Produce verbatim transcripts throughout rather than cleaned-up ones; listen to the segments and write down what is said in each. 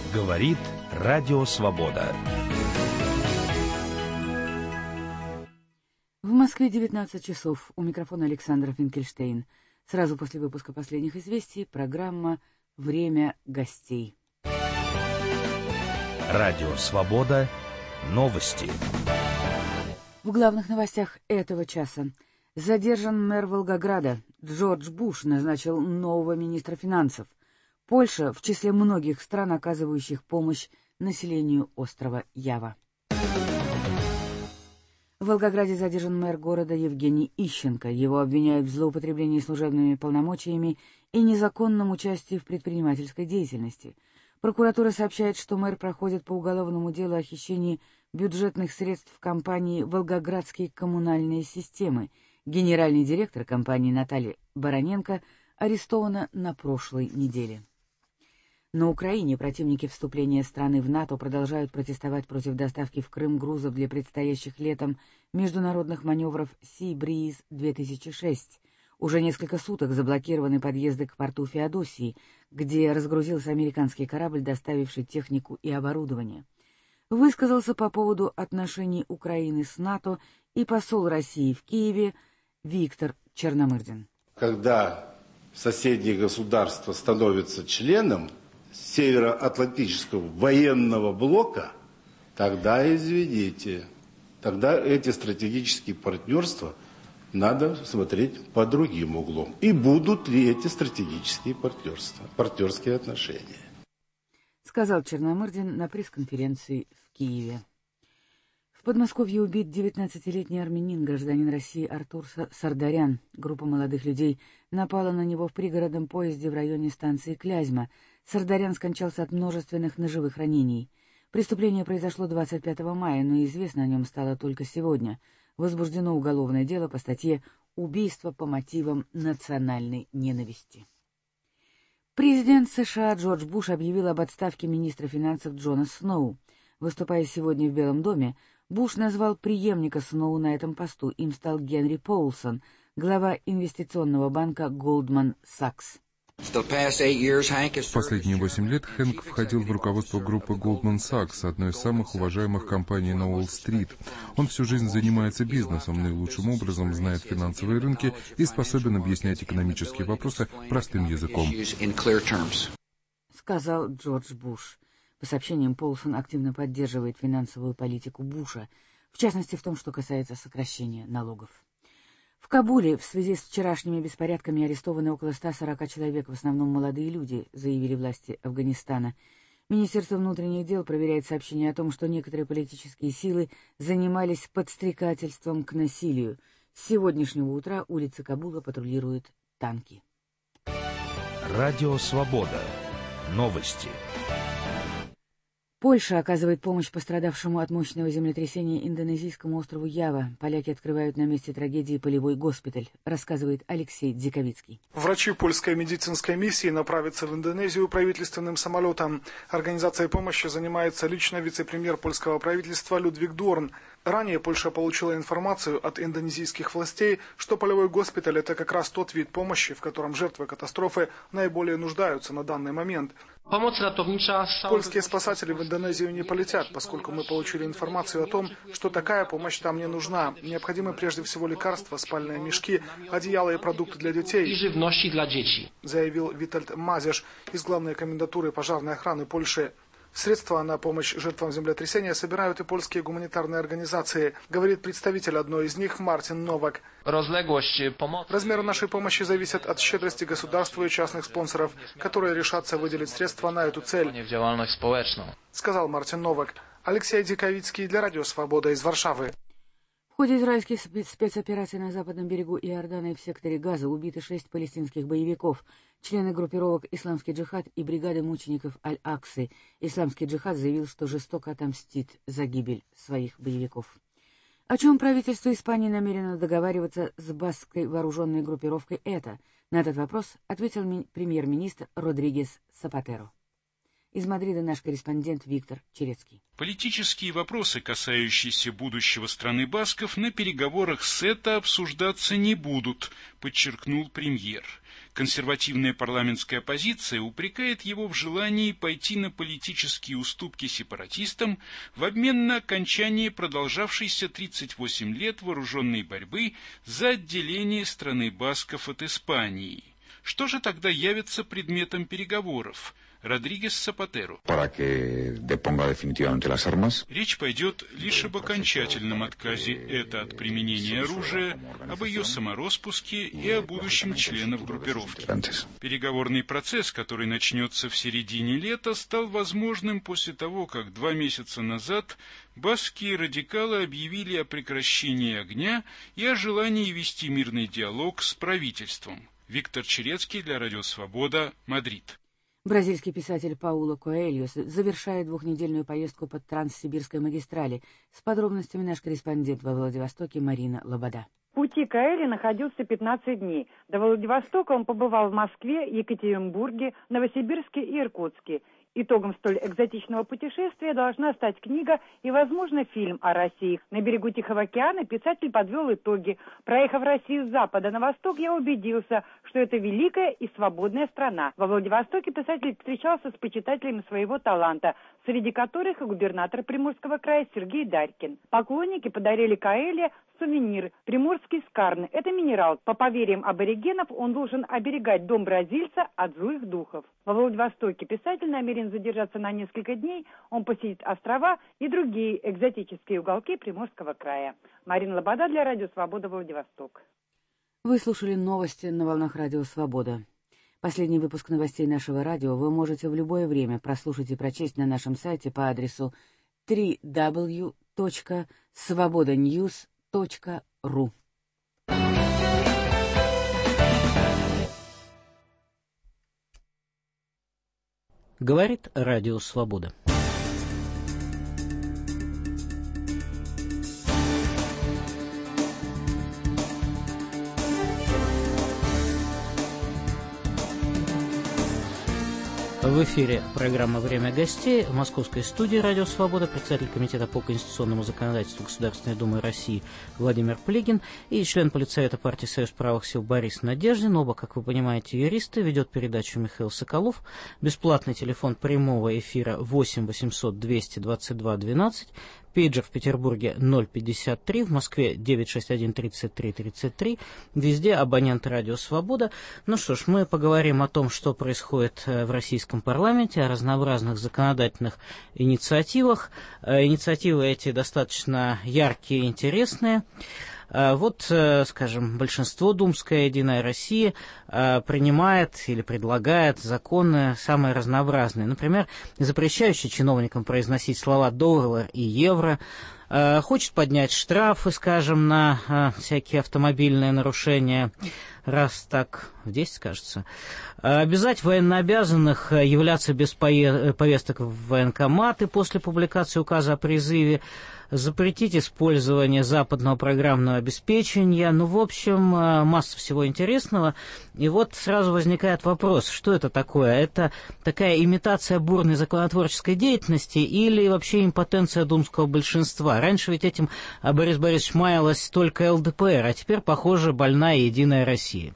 Говорит Радио Свобода. В Москве девятнадцать часов. У микрофона Александра Финкельштейн. Сразу после выпуска последних известий программа «Время гостей». Радио Свобода. Новости. В главных новостях этого часа. Задержан мэр Волгограда. Джордж Буш назначил нового министра финансов. Польша в числе многих стран, оказывающих помощь населению острова Ява. В Волгограде задержан мэр города Евгений Ищенко. Его обвиняют в злоупотреблении служебными полномочиями и незаконном участии в предпринимательской деятельности. Прокуратура сообщает, что мэр проходит по уголовному делу о хищении бюджетных средств компании «Волгоградские коммунальные системы». Генеральный директор компании Наталья Бароненко арестована на прошлой неделе. На Украине противники вступления страны в НАТО продолжают протестовать против доставки в Крым грузов для предстоящих летом международных маневров Sea Breeze-две тысячи шесть. Уже несколько суток заблокированы подъезды к порту Феодосии, где разгрузился американский корабль, доставивший технику и оборудование. Высказался по поводу отношений Украины с НАТО и посол России в Киеве Виктор Черномырдин. Когда соседние государства становятся членом Североатлантического военного блока, тогда, извините, тогда эти стратегические партнерства надо смотреть под другим углом. И будут ли эти стратегические партнерства, партнерские отношения? Сказал Черномырдин на пресс-конференции в Киеве. В Подмосковье убит девятнадцатилетний армянин, гражданин России Артур Сардарян. Группа молодых людей напала на него в пригородном поезде в районе станции Клязьма. Сардарян скончался от множественных ножевых ранений. Преступление произошло двадцать пятого мая, но известно о нем стало только сегодня. Возбуждено уголовное дело по статье «Убийство по мотивам национальной ненависти». Президент США Джордж Буш объявил об отставке министра финансов Джона Сноу. Выступая сегодня в Белом доме, Буш назвал преемника Сноу на этом посту. Им стал Генри Поулсон, глава инвестиционного банка Goldman Sachs. В последние восемь лет Хэнк входил в руководство группы Goldman Sachs, одной из самых уважаемых компаний на Уолл-стрит. Он всю жизнь занимается бизнесом, наилучшим образом знает финансовые рынки и способен объяснять экономические вопросы простым языком. Сказал Джордж Буш. По сообщениям, Поулсон активно поддерживает финансовую политику Буша, в частности в том, что касается сокращения налогов. В Кабуле в связи с вчерашними беспорядками арестованы около ста сорока человек, в основном молодые люди, заявили власти Афганистана. Министерство внутренних дел проверяет сообщения о том, что некоторые политические силы занимались подстрекательством к насилию. С сегодняшнего утра улицы Кабула патрулируют танки. Радио Свобода. Новости. Польша оказывает помощь пострадавшему от мощного землетрясения индонезийскому острову Ява. Поляки открывают на месте трагедии полевой госпиталь, рассказывает Алексей Дзиковицкий. Врачи польской медицинской миссии направятся в Индонезию правительственным самолетом. Организацией помощи занимается лично вице-премьер польского правительства Людвиг Дорн. Ранее Польша получила информацию от индонезийских властей, что полевой госпиталь – это как раз тот вид помощи, в котором жертвы катастрофы наиболее нуждаются на данный момент. Польские спасатели в Индонезию не полетят, поскольку мы получили информацию о том, что такая помощь там не нужна. Необходимы прежде всего лекарства, спальные мешки, одеяла и продукты для детей, заявил Витальд Мазеш из главной комендатуры пожарной охраны Польши. Средства на помощь жертвам землетрясения собирают и польские гуманитарные организации, говорит представитель одной из них Мартин Новак. Размеры нашей помощи зависят от щедрости государства и частных спонсоров, которые решатся выделить средства на эту цель, сказал Мартин Новак. Алексей Диковицкий для Радио Свобода из Варшавы. В ходе израильских спецопераций на западном берегу Иордана и в секторе Газа убиты шесть палестинских боевиков, члены группировок «Исламский джихад» и бригады мучеников Аль-Аксы. «Исламский джихад» заявил, что жестоко отомстит за гибель своих боевиков. О чем правительство Испании намерено договариваться с баскской вооруженной группировкой «ЭТА»? На этот вопрос ответил ми- премьер-министр Родригес Сапатеро. Из Мадрида наш корреспондент Виктор Черецкий. Политические вопросы, касающиеся будущего страны басков, на переговорах СЭТА обсуждаться не будут, подчеркнул премьер. Консервативная парламентская оппозиция упрекает его в желании пойти на политические уступки сепаратистам в обмен на окончание продолжавшейся тридцать восемь лет вооруженной борьбы за отделение страны басков от Испании. Что же тогда явится предметом переговоров? Родригес Сапатеро. Речь пойдет лишь об окончательном отказе ЭТА от применения оружия, об ее самороспуске и о будущем членов группировки. Переговорный процесс, который начнется в середине лета, стал возможным после того, как два месяца назад баскские радикалы объявили о прекращении огня и о желании вести мирный диалог с правительством. Виктор Черецкий для Радио Свобода, Мадрид. Бразильский писатель Пауло Коэльо завершает двухнедельную поездку по Транссибирской магистрали. С подробностями наш корреспондент во Владивостоке Марина Лобода. В пути Коэльо находился пятнадцать дней. До Владивостока он побывал в Москве, Екатеринбурге, Новосибирске и Иркутске. Итогом столь экзотичного путешествия должна стать книга и, возможно, фильм о России. На берегу Тихого океана писатель подвел итоги. Проехав Россию с запада на восток, я убедился, что это великая и свободная страна. Во Владивостоке писатель встречался с почитателями своего таланта, среди которых и губернатор Приморского края Сергей Дарькин. Поклонники подарили Коэльо сувенир «Приморский скарн». Это минерал. По поверьям аборигенов, он должен оберегать дом бразильца от злых духов. Во Владивостоке писатель намерен задержаться на несколько дней. Он посетит острова и другие экзотические уголки Приморского края. Марина Лобода для Радио Свобода, Владивосток. Вы слушали новости на волнах Радио Свобода. Последний выпуск новостей нашего радио вы можете в любое время прослушать и прочесть на нашем сайте по адресу дабл ю дабл ю дабл ю точка свобода ньюс точка ру. Говорит Радио Свобода. В эфире программа «Время гостей». В московской студии «Радио Свобода» председатель Комитета по конституционному законодательству Государственной Думы России Владимир Плигин и член Политсовета партии «Союз правых сил» Борис Надеждин. Оба, как вы понимаете, юристы. Ведет передачу Михаил Соколов. Бесплатный телефон прямого эфира восемь восемьсот двести двадцать два двенадцать. Пейджер в Петербурге ноль пятьдесят три, в Москве девятьсот шестьдесят один тридцать три тридцать три. Везде абоненты «Радио Свобода». Ну что ж, мы поговорим о том, что происходит в российском парламенте, о разнообразных законодательных инициативах. Инициативы эти достаточно яркие и интересные. Вот, скажем, большинство думское «Единая Россия» принимает или предлагает законы самые разнообразные. Например, запрещающие чиновникам произносить слова «доллар» и «евро», хочет поднять штрафы, скажем, на всякие автомобильные нарушения, раз так в десять, кажется. Обязать военнообязанных являться без повесток в военкоматы после публикации указа о призыве, запретить использование западного программного обеспечения. Ну, в общем, масса всего интересного. И вот сразу возникает вопрос, что это такое? Это такая имитация бурной законотворческой деятельности или вообще импотенция думского большинства? Раньше ведь этим Борис Борисович маялась только эл дэ пэ эр, а теперь, похоже, больная «Единая Россия».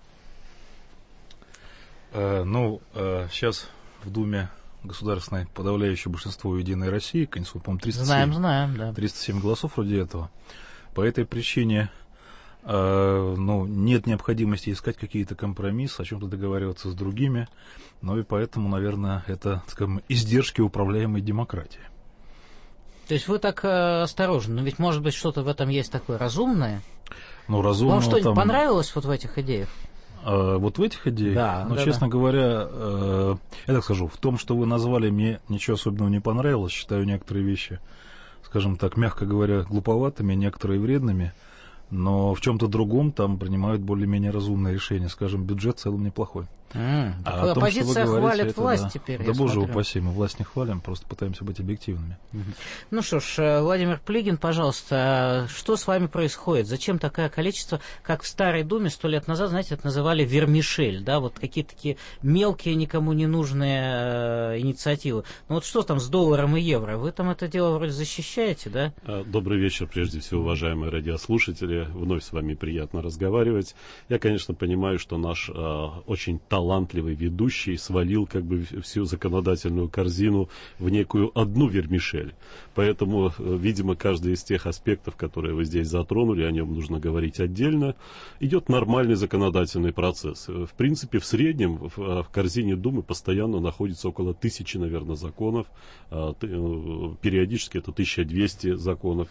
Э, ну, э, сейчас в Думе государственное подавляющее большинство «Единой России», конституция, по-моему, триста семь, знаем, знаем, да. триста семь голосов вроде этого. По этой причине э, ну, нет необходимости искать какие-то компромиссы, о чем-то договариваться с другими. Ну и поэтому, наверное, это, скажем, издержки управляемой демократии. То есть вы так э, осторожны, но ведь, может быть, что-то в этом есть такое разумное? Ну, разумно. Вам что-нибудь там... понравилось вот в этих идеях? Вот в этих идеях, да, ну, да, честно да. говоря, э, я так скажу, в том, что вы назвали, мне ничего особенного не понравилось. Считаю некоторые вещи, скажем так, мягко говоря, глуповатыми, некоторые вредными, но в чем-то другом там принимают более-менее разумные решения. Скажем, бюджет в целом неплохой. Mm, а о том, оппозиция что вы говорите, хвалит это, власть да. теперь. Да боже упаси, мы власть не хвалим, просто пытаемся быть объективными. Mm-hmm. Ну что ж, Владимир Плигин, пожалуйста, что с вами происходит? Зачем такое количество, как в Старой Думе сто лет назад, знаете, это называли вермишель, да, вот какие-то такие мелкие, никому не нужные э, инициативы. Ну вот что там с долларом и евро? Вы там это дело вроде защищаете, да? Добрый вечер, прежде всего, уважаемые радиослушатели. Вновь с вами приятно разговаривать. Я, конечно, понимаю, что наш э, очень талантливый ведущий свалил как бы всю законодательную корзину в некую одну вермишель. Поэтому, э, видимо, каждый из тех аспектов, которые вы здесь затронули, о нем нужно говорить отдельно. Идет нормальный законодательный процесс. В принципе, в среднем в, в корзине Думы постоянно находится около тысячи, наверное, законов. Э, э, периодически это тысяча двести законов.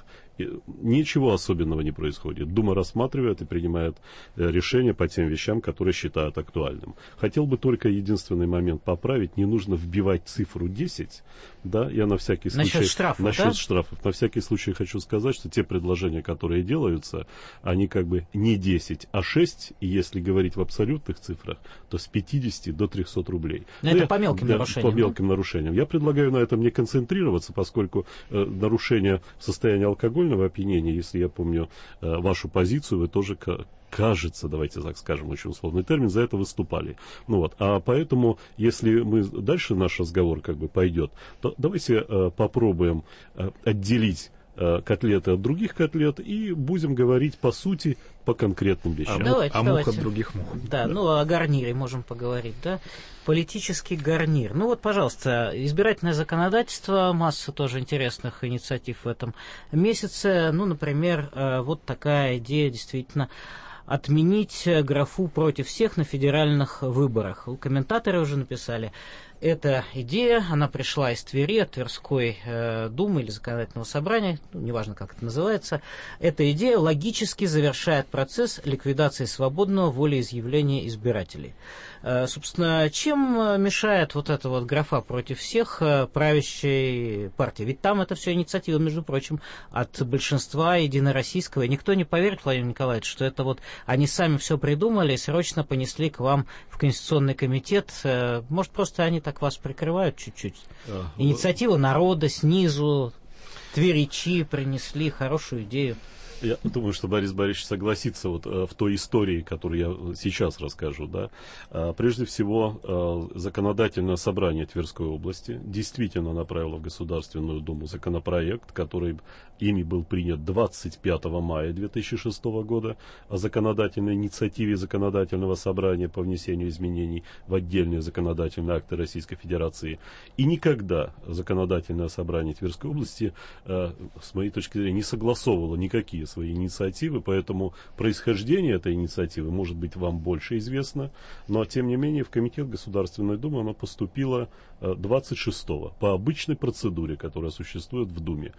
Ничего особенного не происходит. Дума рассматривает и принимает решения по тем вещам, которые считают актуальным. Хотел бы только единственный момент поправить. Не нужно вбивать цифру десять. Да, я на всякий случай... Насчет штрафов, насчет да? штрафов. На всякий случай хочу сказать, что те предложения, которые делаются, они как бы не десять, а шесть. И если говорить в абсолютных цифрах, то с пятидесяти до трехсот рублей. Но это я, по мелким да, нарушениям. По мелким да? нарушениям. Я предлагаю на этом не концентрироваться, поскольку э, нарушение состояния алкогольного опьянения, если я помню э, вашу позицию, вы тоже, кажется, давайте так скажем, очень условный термин, за это выступали. Ну вот, а поэтому, если мы дальше наш разговор как бы пойдет, то давайте э, попробуем э, отделить э, котлеты от других котлет и будем говорить по сути, по конкретным вещам. А, давайте, а давайте. мух от других мух. Да, да, ну о гарнире можем поговорить, да. Политический гарнир. Ну вот, пожалуйста, избирательное законодательство, масса тоже интересных инициатив в этом месяце. Ну, например, вот такая идея действительно отменить графу «против всех» на федеральных выборах. Комментаторы уже написали. Эта идея, она пришла из Твери, от Тверской э, думы или законодательного собрания, ну, неважно, как это называется. Эта идея логически завершает процесс ликвидации свободного волеизъявления избирателей. Э, собственно, чем мешает вот эта вот графа «против всех» э, правящей партии? Ведь там это все инициатива, между прочим, от большинства единороссийского. И никто не поверит, Владимир Николаевич, что это вот они сами все придумали и срочно понесли к вам в Конституционный комитет. Э, может, просто они так вас прикрывают чуть-чуть. А, Инициатива народа снизу, тверичи принесли хорошую идею. Я думаю, что Борис Борисович согласится вот э, в той истории, которую я сейчас расскажу. Да? Э, прежде всего, э, законодательное собрание Тверской области действительно направило в Государственную Думу законопроект, который ими был принят двадцать пятого мая две тысячи шестого года о законодательной инициативе законодательного собрания по внесению изменений в отдельные законодательные акты Российской Федерации. И никогда законодательное собрание Тверской области, э, с моей точки зрения, не согласовывало никакие свои инициативы, поэтому происхождение этой инициативы может быть вам больше известно, но тем не менее в Комитет Государственной Думы она поступила двадцать шестого по обычной процедуре, которая существует в Думе.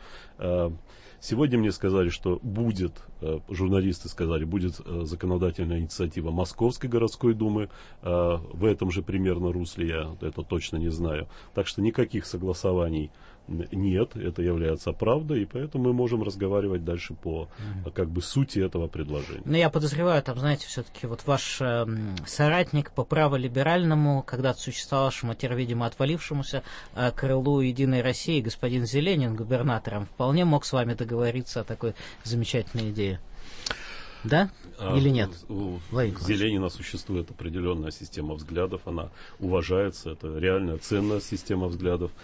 Сегодня мне сказали, что будет, журналисты сказали, будет законодательная инициатива Московской городской думы, в этом же примерно русле, я это точно не знаю. Так что никаких согласований нет, это является правдой, и поэтому мы можем разговаривать дальше по как бы сути этого предложения. Но я подозреваю, там, знаете, все-таки вот ваш э, соратник по праволиберальному, когда-то существовавшему, а теперь, видимо, отвалившемуся э, крылу Единой России, господин Зеленин, губернатором, вполне мог с вами договориться о такой замечательной идее. Да? Или нет? У Зеленина существует определенная система взглядов, она уважается, это реальная ценная система взглядов.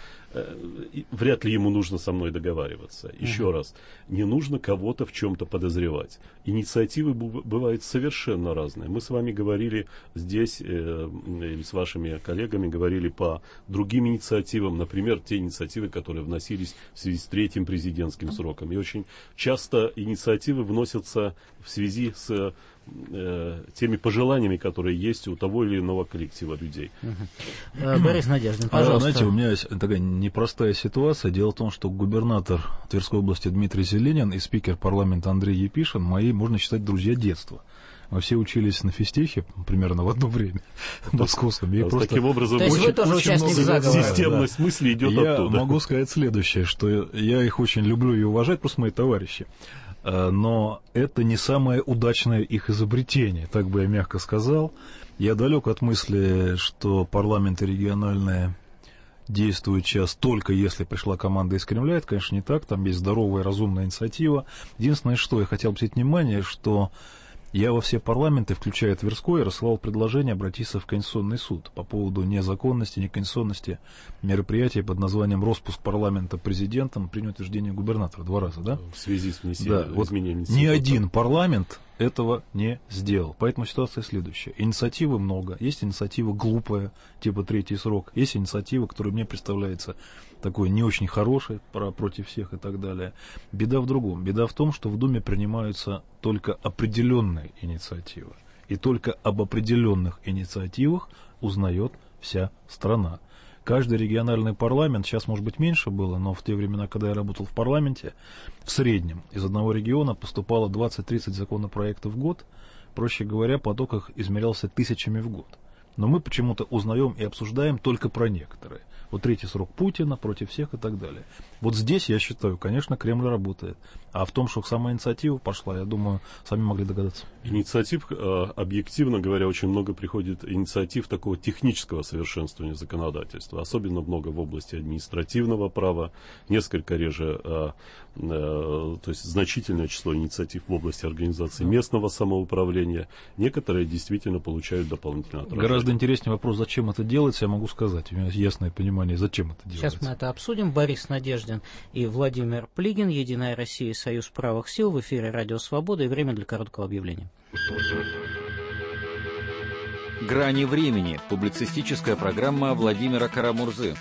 Вряд ли ему нужно со мной договариваться. Еще uh-huh. раз, не нужно кого-то в чем-то подозревать. Инициативы бывают совершенно разные. Мы с вами говорили здесь, э, или с вашими коллегами, говорили по другим инициативам, например, те инициативы, которые вносились в связи с третьим президентским сроком. И очень часто инициативы вносятся в связи с э, теми пожеланиями, которые есть у того или иного коллектива людей. Uh-huh. Борис Надеждин, пожалуйста. А, знаете, у меня есть такая непростая ситуация. Дело в том, что губернатор Тверской области Дмитрий Зеленин и спикер парламента Андрей Епишин мои, можно считать, друзья детства. Мы все учились на физтехе примерно в одно время в московском. Да, просто... Таким образом, то есть очень, вы тоже очень участник много заговора. Системность да. мысли идет я оттуда. Я могу сказать следующее, что я их очень люблю и уважаю, просто мои товарищи. Но это не самое удачное их изобретение, так бы я мягко сказал. Я далек от мысли, что парламенты региональные действуют сейчас только если пришла команда из Кремля. Это, конечно, не так. Там есть здоровая, разумная инициатива. Единственное, что я хотел обратить внимание, что я во все парламенты, включая Тверской, рассылал предложение обратиться в Конституционный суд по поводу незаконности, неконституционности мероприятия под названием «Роспуск парламента президентом при утверждении губернатора». Два раза, да? В связи с внесением да, вот изменений. Ни один парламент этого не сделал. Поэтому ситуация следующая. Инициативы много. Есть инициатива глупая, типа третий срок. Есть инициатива, которая мне представляется такой не очень хорошей, про, против всех и так далее. Беда в другом. Беда в том, что в Думе принимаются только определенные инициативы. И только об определенных инициативах узнает вся страна. Каждый региональный парламент, сейчас, может быть, меньше было, но в те времена, когда я работал в парламенте, в среднем из одного региона поступало двадцать-тридцать законопроектов в год. Проще говоря, поток их измерялся тысячами в год. Но мы почему-то узнаем и обсуждаем только про некоторые. Вот третий срок Путина против всех и так далее. Вот здесь, я считаю, конечно, Кремль работает. А в том, что сама инициатива пошла, я думаю, сами могли догадаться. Инициатив, объективно говоря, очень много приходит инициатив такого технического совершенствования законодательства. Особенно много в области административного права, несколько реже, то есть значительное число инициатив в области организации местного самоуправления. Некоторые действительно получают дополнительное отражение. Гораздо интереснее вопрос, зачем это делается, я могу сказать. У меня есть ясное понимание, зачем это делается. Сейчас мы это обсудим. Борис Надеждин и Владимир Плигин, Единая Россия, Союз правых сил, в эфире Радио Свобода, и время для короткого объявления. «Грани времени» – публицистическая программа Владимира Карамурзы.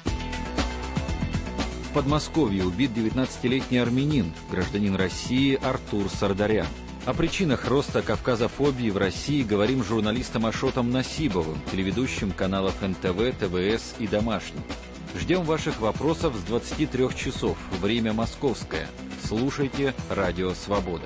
В Подмосковье убит девятнадцатилетний армянин, гражданин России Артур Сардарян. О причинах роста кавказофобии в России говорим с журналистом Ашотом Насибовым, телеведущим каналов эн тэ вэ, тэ вэ эс и «Домашний». Ждем ваших вопросов с двадцати трёх часов, время московское. Слушайте Радио Свобода.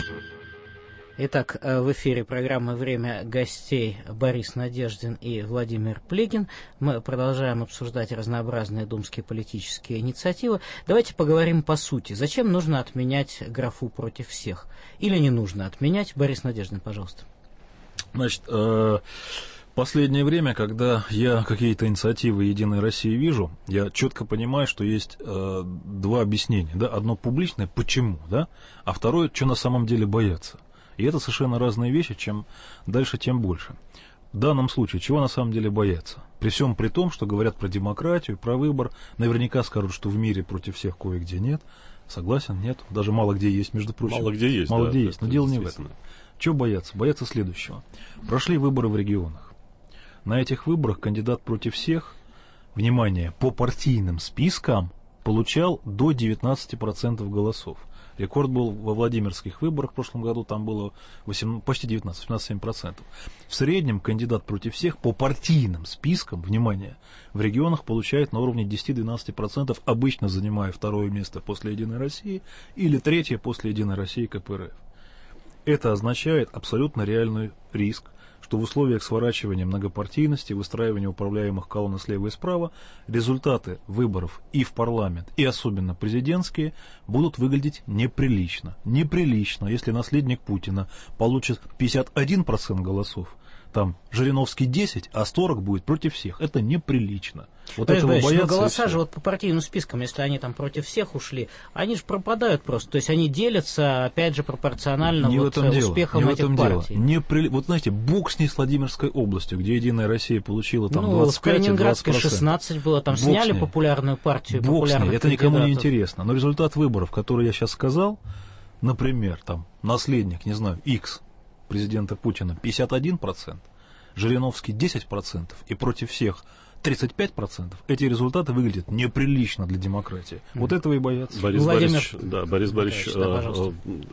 Итак, в эфире программы «Время гостей» Борис Надеждин и Владимир Плигин. Мы продолжаем обсуждать разнообразные думские политические инициативы. Давайте поговорим по сути. Зачем нужно отменять графу «против всех»? Или не нужно отменять? Борис Надеждин, пожалуйста. Значит, э, последнее время, когда я какие-то инициативы «Единой России» вижу, я четко понимаю, что есть э, два объяснения. Да? Одно публичное, почему, да? А второе, что на самом деле боятся. И это совершенно разные вещи, чем дальше, тем больше. В данном случае, чего на самом деле боятся? При всем при том, что говорят про демократию, про выбор, наверняка скажут, что в мире против всех кое-где нет. Согласен, нет. Даже мало где есть, между прочим. Мало где есть, Мало да, где есть, но дело не в этом. Чего боятся? Боятся следующего. Прошли выборы в регионах. На этих выборах кандидат против всех, внимание, по партийным спискам получал до девятнадцати процентов голосов. Рекорд был во Владимирских выборах в прошлом году, там было восемнадцать, почти девятнадцать, восемнадцать целых семь десятых процента. В среднем кандидат против всех по партийным спискам, внимание, в регионах получает на уровне десяти-двенадцати процентов, обычно занимая второе место после «Единой России» или третье после «Единой России» ка пэ эр эф. Это означает абсолютно реальный риск, что в условиях сворачивания многопартийности, выстраивания управляемых колонн слева и справа, результаты выборов и в парламент, и особенно президентские, будут выглядеть неприлично. Неприлично, если наследник Путина получит пятьдесят один процент голосов, там Жириновский десять, а сорок будет против всех. Это неприлично. Вот Борис этого Борисович, боятся. но голоса же вот по партийным спискам, если они там против всех ушли, они же пропадают просто. То есть они делятся, опять же, пропорционально не вот в этом успехам дело, не этих в этом партий. Дело. Не при... Вот знаете, бог с ней, с Владимирской областью, где «Единая Россия» получила там ну, двадцать пять и двадцать процентов. в Калининградской шестнадцать было, там бог сняли популярную партию. Бог с ней, это никому не кандидатов. интересно. Но результат выборов, который я сейчас сказал, например, там наследник, не знаю, X президента Путина пятьдесят один процент, Жириновский десять процентов и против всех тридцать пять процентов, эти результаты выглядят неприлично для демократии. Mm. Вот этого и боятся. Борис Владимир... Борисович, да, Борис Борисович да,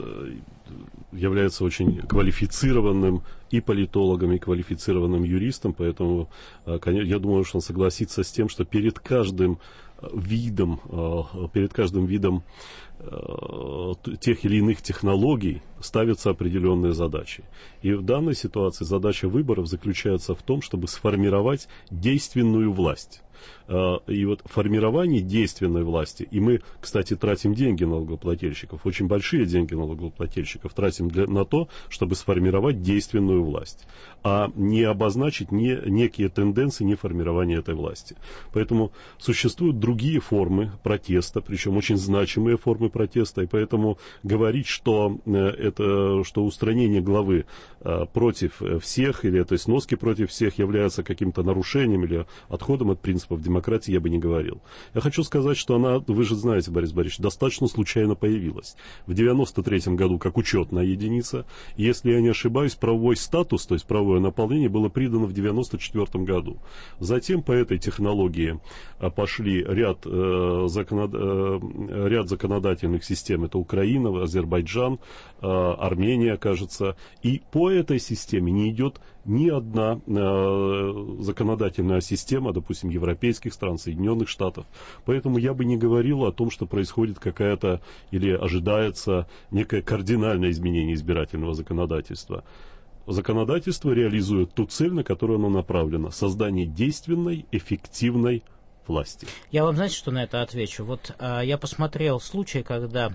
является очень квалифицированным и политологом, и квалифицированным юристом, поэтому я думаю, что он согласится с тем, что перед каждым видом, перед каждым видом тех или иных технологий ставятся определенные задачи. И в данной ситуации задача выборов заключается в том, чтобы сформировать действенную власть. И вот формирование действенной власти, и мы, кстати, тратим деньги налогоплательщиков, очень большие деньги налогоплательщиков тратим для, на то, чтобы сформировать действенную власть, а не обозначить не, некие тенденции неформирования этой власти. Поэтому существуют другие формы протеста, причем очень значимые формы протеста, и поэтому говорить, что, это, что устранение главы против всех, или этой сноски против всех является каким-то нарушением или отходом от принципов демократии, я бы не говорил. Я хочу сказать, что она, вы же знаете, Борис Борисович, достаточно случайно появилась. В девяносто третьем году как учетная единица. Если я не ошибаюсь, правовой статус, то есть правовое наполнение, было придано в девяносто четвёртом году. Затем по этой технологии пошли ряд, э, законод... э, ряд законодательных систем. Это Украина, Азербайджан, э, Армения, кажется. И по этой системе не идет ни одна э, законодательная система, допустим, европейских стран, Соединенных Штатов. Поэтому я бы не говорил о том, что происходит какая-то или ожидается некое кардинальное изменение избирательного законодательства. Законодательство реализует ту цель, на которую оно направлено. Создание действенной, эффективной власти. Я вам, знаете, что на это отвечу? Вот а, я посмотрел случай, когда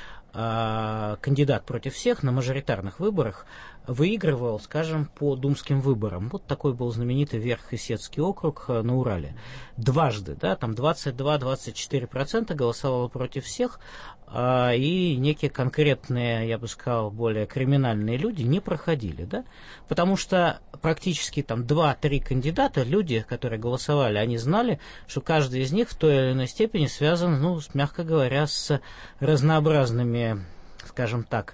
а, кандидат против всех на мажоритарных выборах выигрывал, скажем, по думским выборам. Вот такой был знаменитый Верх-Исетский округ на Урале. Дважды, да, там двадцать два - двадцать четыре процента голосовало против всех, а, и некие конкретные, я бы сказал, более криминальные люди не проходили, да, потому что практически там два-три кандидата, люди, которые голосовали, они знали, что каждый из них в той или иной степени связан, ну, мягко говоря, с разнообразными, скажем так,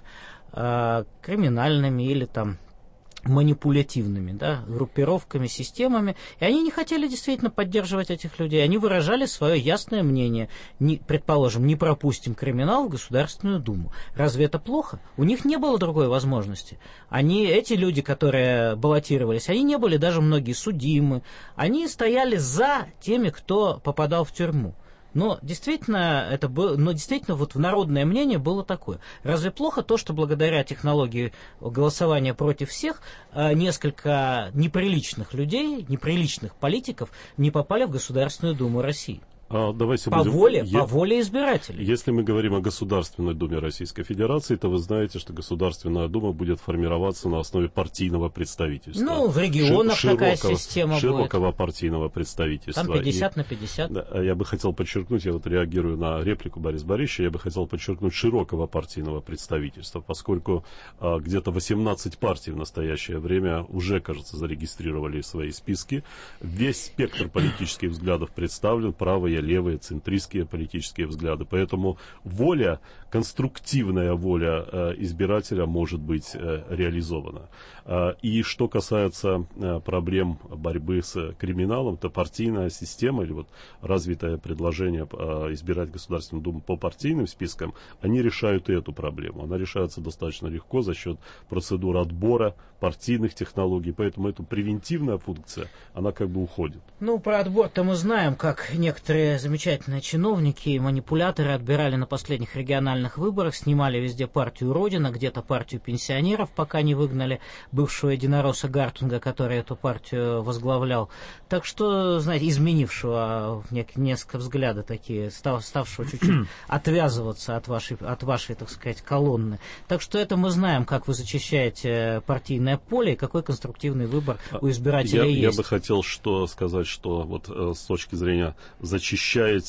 криминальными или там манипулятивными, да, группировками, системами, и они не хотели действительно поддерживать этих людей, они выражали свое ясное мнение, не, предположим, не пропустим криминал в Государственную Думу. Разве это плохо? У них не было другой возможности. Они, эти люди, которые баллотировались, они не были даже многие судимы, они стояли за теми, кто попадал в тюрьму. Но действительно, это было, но действительно вот народное мнение было такое. Разве плохо то, что благодаря технологии голосования против всех несколько неприличных людей, неприличных политиков не попали в Государственную Думу России? А, давайте по, будем... воле, Я... по воле избирателей. Если мы говорим о Государственной Думе Российской Федерации, то вы знаете, что Государственная Дума будет формироваться на основе партийного представительства. Ну, в регионах Ши- такая широкого, система широкого будет. партийного представительства. Там пятьдесят на пятьдесят. Да, я бы хотел подчеркнуть, я вот реагирую на реплику Бориса Борисовича, я бы хотел подчеркнуть широкого партийного представительства, поскольку а, где-то восемнадцать партий в настоящее время уже, кажется, зарегистрировали свои списки. Весь спектр политических взглядов представлен, правые, левые, центристские политические взгляды. Поэтому воля, конструктивная воля э, избирателя может быть э, реализована. Э, и что касается э, проблем борьбы с криминалом, то партийная система или вот развитое предложение э, избирать Государственную Думу по партийным спискам, они решают и эту проблему. Она решается достаточно легко за счет процедур отбора партийных технологий. Поэтому эта превентивная функция, она как бы уходит. Ну, про отбор-то мы знаем, как некоторые замечательные чиновники и манипуляторы отбирали на последних региональных выборах, снимали везде партию Родина, где-то партию пенсионеров, пока не выгнали бывшего единоросса Гартунга, который эту партию возглавлял. Так что, знаете, изменившего несколько взгляды такие, став, ставшего чуть-чуть отвязываться от вашей, от вашей, так сказать, колонны. Так что это мы знаем, как вы зачищаете партийное поле и какой конструктивный выбор у избирателей я, есть. Я бы хотел что сказать, что вот с точки зрения зачищения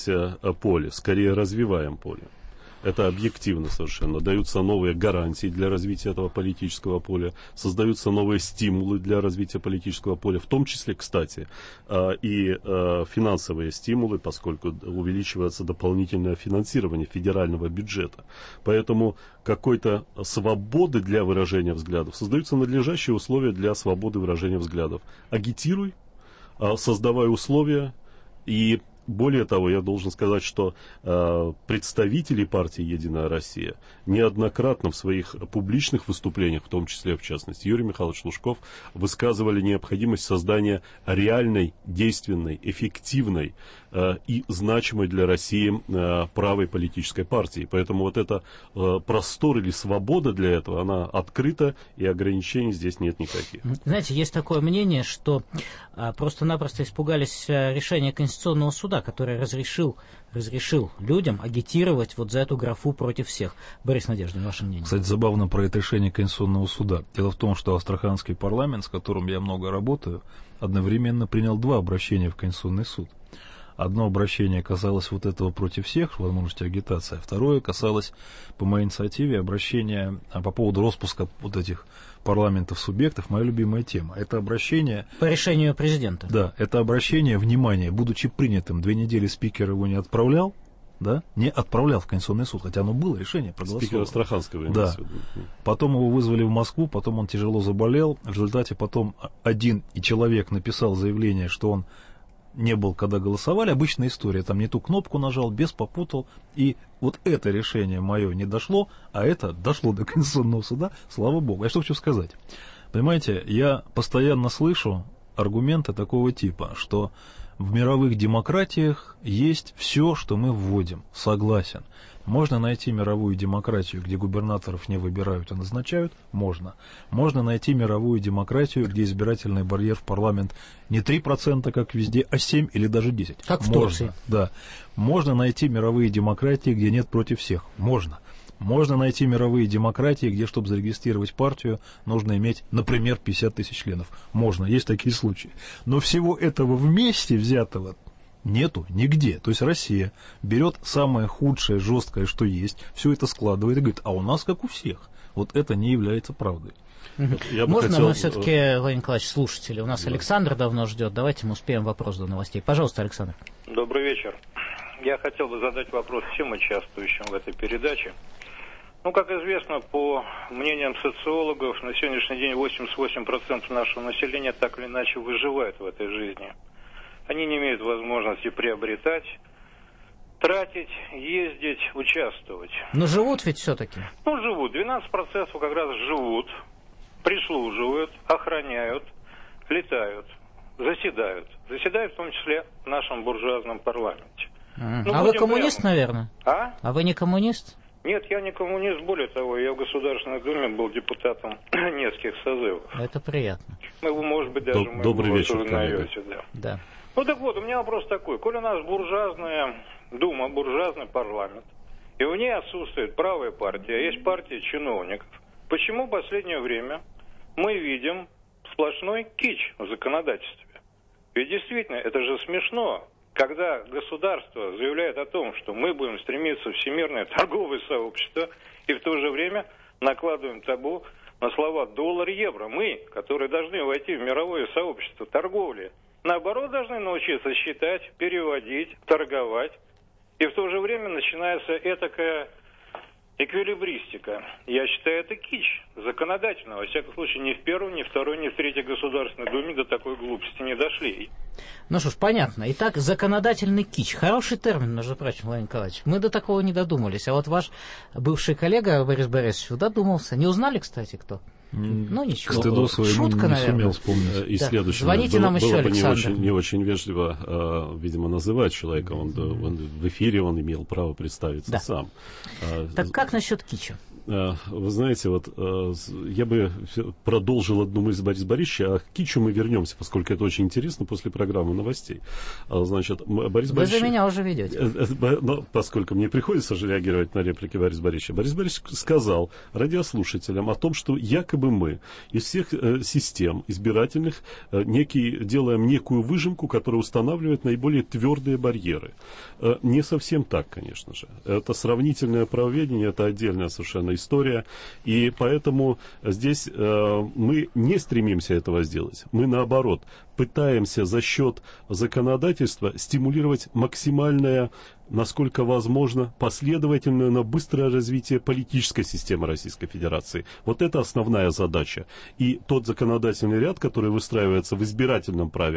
поле, скорее развиваем поле. Это объективно совершенно. Даются новые гарантии для развития этого политического поля, создаются новые стимулы для развития политического поля, в том числе, кстати, и финансовые стимулы, поскольку увеличивается дополнительное финансирование федерального бюджета. Поэтому какой-то свободы для выражения взглядов, создаются надлежащие условия для свободы выражения взглядов. Агитируй, создавай условия, и более того, я должен сказать, что э, представители партии «Единая Россия» неоднократно в своих публичных выступлениях, в том числе, в частности, Юрий Михайлович Лужков, высказывали необходимость создания реальной, действенной, эффективной э, и значимой для России э, правой политической партии. Поэтому вот это э, простор или свобода для этого, она открыта, и ограничений здесь нет никаких. Знаете, есть такое мнение, что а, просто-напросто испугались а, решения Конституционного суда, который разрешил, разрешил людям агитировать вот за эту графу против всех. Борис Надеждин, ваше мнение? Кстати, забавно про это решение Конституционного суда. Дело в том, что Астраханский парламент, с которым я много работаю, одновременно принял два обращения в Конституционный суд. Одно обращение касалось вот этого против всех, возможности агитации, а второе касалось, по моей инициативе, обращения по поводу распуска вот этих парламентов-субъектов, моя любимая тема. Это обращение... По решению президента. Да, это обращение, внимание, будучи принятым, две недели спикер его не отправлял, да, не отправлял в Конституционный суд, хотя оно было решение проголосовано. Спикер Астраханского. Да. Потом его вызвали в Москву, потом он тяжело заболел, в результате потом один человек написал заявление, что он не был, когда голосовали, обычная история, там не ту кнопку нажал, без попутал, и вот это решение мое не дошло, а это дошло до Конституционного суда, слава богу. Я что хочу сказать? Понимаете, я постоянно слышу аргументы такого типа, что в мировых демократиях есть все, что мы вводим. Согласен. Можно найти мировую демократию, где губернаторов не выбирают, а назначают? Можно. Можно найти мировую демократию, где избирательный барьер в парламент не три процента, как везде, а семь или даже десять. Как в Можно. Турции. Да. Можно найти мировые демократии, где нет против всех. Можно. Можно найти мировые демократии, где, чтобы зарегистрировать партию, нужно иметь, например, пятьдесят тысяч членов. Можно, есть такие случаи. Но всего этого вместе взятого нету нигде. То есть Россия берет самое худшее, жесткое, что есть, все это складывает и говорит, а у нас как у всех. Вот это не является правдой. Я Можно хотел... мы все-таки, Владимир Николаевич, слушатели? У нас да. Александр давно ждет. Давайте мы успеем вопрос до новостей. Пожалуйста, Александр. Добрый вечер. Я хотел бы задать вопрос всем участвующим в этой передаче. Ну, как известно, по мнениям социологов, на сегодняшний день восемьдесят восемь процентов нашего населения так или иначе выживает в этой жизни. Они не имеют возможности приобретать, тратить, ездить, участвовать. Но живут ведь все-таки? Ну, живут. двенадцать процентов как раз живут, прислуживают, охраняют, летают, заседают. Заседают в том числе в нашем буржуазном парламенте. А, ну, а вы коммунист, прямо. наверное? А? А вы не коммунист? Нет, я не коммунист, более того, я в Государственной Думе был депутатом нескольких созывов. Это приятно. Ну, может быть, даже мы Добрый вечер, узнаете, да. да. Ну так вот, у меня вопрос такой. Коль у нас буржуазная Дума, буржуазный парламент, и у ней отсутствует правая партия, а есть партия чиновников, почему в последнее время мы видим сплошной кич в законодательстве? Ведь действительно, это же смешно. Когда государство заявляет о том, что мы будем стремиться в всемирное торговое сообщество, и в то же время накладываем табу на слова доллар-евро. Мы, которые должны войти в мировое сообщество торговли, наоборот, должны научиться считать, переводить, торговать. И в то же время начинается этакая эквилибристика. Я считаю, это кич законодательно. Во всяком случае, ни в первой, ни в второй, ни в третьей Государственной Думе до такой глупости не дошли. Ну что ж, понятно. Итак, законодательный кич. Хороший термин, между прочим, Владимир Николаевич. Мы до такого не додумались. А вот ваш бывший коллега Борис Борисович додумался. Не узнали, кстати, кто? Ну, ничего. К стыду своему Шутка, не наверное. сумел вспомнить. И да. следующее. Звоните было, нам еще, было бы Александр. не очень, не очень вежливо, э, видимо, называть человека. Он, mm-hmm. он, в эфире он имел право представиться да. сам. Так как насчет кича? Вы знаете, вот я бы продолжил одну мысль Бориса Борисовича, а к кичу мы вернемся, поскольку это очень интересно после программы новостей. Значит, Борис Вы Борисович, за меня уже ведете. Но поскольку мне приходится же реагировать на реплики Бориса Борисовича, Борис Борисович сказал радиослушателям о том, что якобы мы из всех э, систем избирательных э, некий, делаем некую выжимку, которая устанавливает наиболее твердые барьеры. Э, не совсем так, конечно же. Это сравнительное правоведение, это отдельная совершенно история, и поэтому здесь э, мы не стремимся этого сделать. Мы, наоборот, пытаемся за счет законодательства стимулировать максимальное, насколько возможно, последовательное, но быстрое развитие политической системы Российской Федерации. Вот это основная задача. И тот законодательный ряд, который выстраивается в избирательном праве,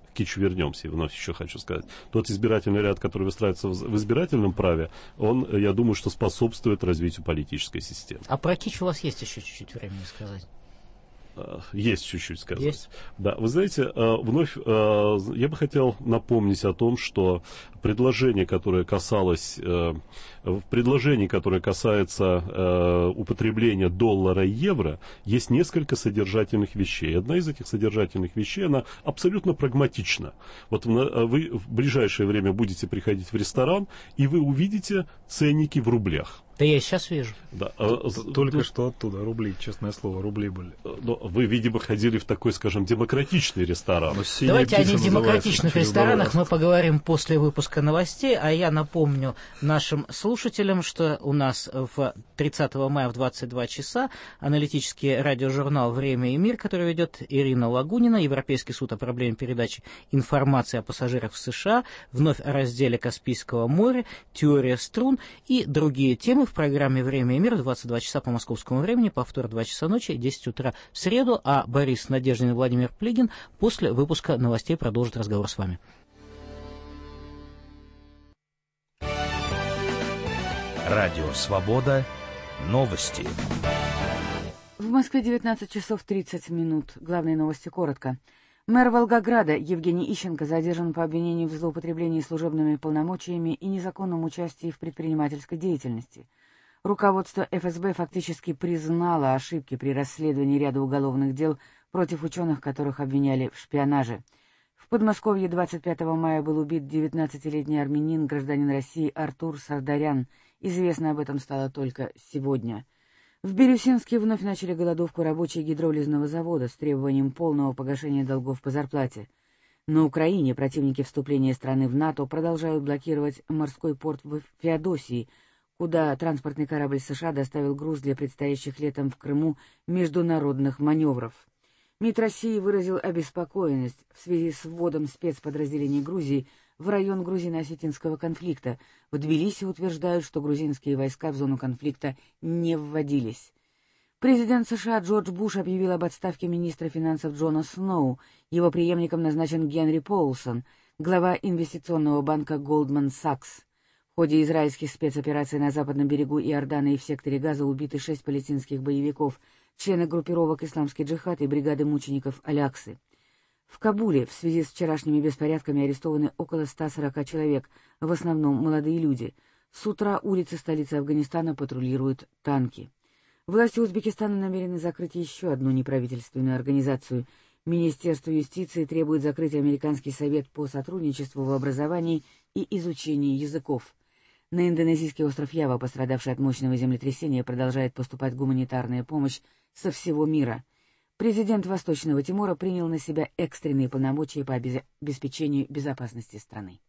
к китчу вернемся, и вновь еще хочу сказать. Тот избирательный ряд, который выстраивается в, в избирательном праве, он, я думаю, что способствует развитию политической системы. А про китч у вас есть еще чуть-чуть времени сказать? Есть чуть-чуть сказать. Есть? Да, вы знаете, вновь я бы хотел напомнить о том, что предложение, которое касалось, в предложении, которое касается употребления доллара и евро, есть несколько содержательных вещей. Одна из этих содержательных вещей, она абсолютно прагматична. Вот вы в ближайшее время будете приходить в ресторан, и вы увидите ценники в рублях. Да я сейчас вижу. Да. Только ну, что оттуда рубли, честное слово, рубли были. Но вы, видимо, ходили в такой, скажем, демократичный ресторан. Давайте о недемократичных ресторанах мы поговорим после выпуска новостей, а я напомню нашим слушателям, что у нас в тридцатого мая в двадцать два часа аналитический радиожурнал «Время и мир», который ведет Ирина Лагунина, Европейский суд о проблеме передачи информации о пассажирах в США, вновь о разделе Каспийского моря, теория струн и другие темы в программе «Время и мир» в двадцать два часа по московскому времени, повтор два часа ночи, десять утра в среду, а Борис Надеждин и Владимир Плигин после выпуска новостей продолжат разговор с вами. Радио «Свобода». Новости. В Москве девятнадцать часов тридцать минут. Главные новости коротко. Мэр Волгограда Евгений Ищенко задержан по обвинению в злоупотреблении служебными полномочиями и незаконном участии в предпринимательской деятельности. Руководство эф эс бэ фактически признало ошибки при расследовании ряда уголовных дел против ученых, которых обвиняли в шпионаже. В Подмосковье двадцать пятого мая был убит девятнадцатилетний армянин, гражданин России Артур Сардарян. Известно об этом стало только сегодня. В Бирюсинске вновь начали голодовку рабочие гидролизного завода с требованием полного погашения долгов по зарплате. На Украине противники вступления страны в НАТО продолжают блокировать морской порт в Феодосии, куда транспортный корабль США доставил груз для предстоящих летом в Крыму международных маневров. МИД России выразил обеспокоенность в связи с вводом спецподразделений Грузии в район грузино-осетинского конфликта. В Тбилиси утверждают, что грузинские войска в зону конфликта не вводились. Президент США Джордж Буш объявил об отставке министра финансов Джона Сноу. Его преемником назначен Генри Поулсон, глава инвестиционного банка Goldman Sachs. В ходе израильских спецопераций на западном берегу Иордана и в секторе Газа убиты шесть палестинских боевиков, члены группировок «Исламский джихад» и бригады мучеников Аляксы. В Кабуле в связи с вчерашними беспорядками арестованы около ста сорока человек, в основном молодые люди. С утра улицы столицы Афганистана патрулируют танки. Власти Узбекистана намерены закрыть еще одну неправительственную организацию. Министерство юстиции требует закрыть Американский совет по сотрудничеству в образовании и изучении языков. На индонезийский остров Ява, пострадавший от мощного землетрясения, продолжает поступать гуманитарная помощь со всего мира. Президент Восточного Тимора принял на себя экстренные полномочия по обеспечению безопасности страны.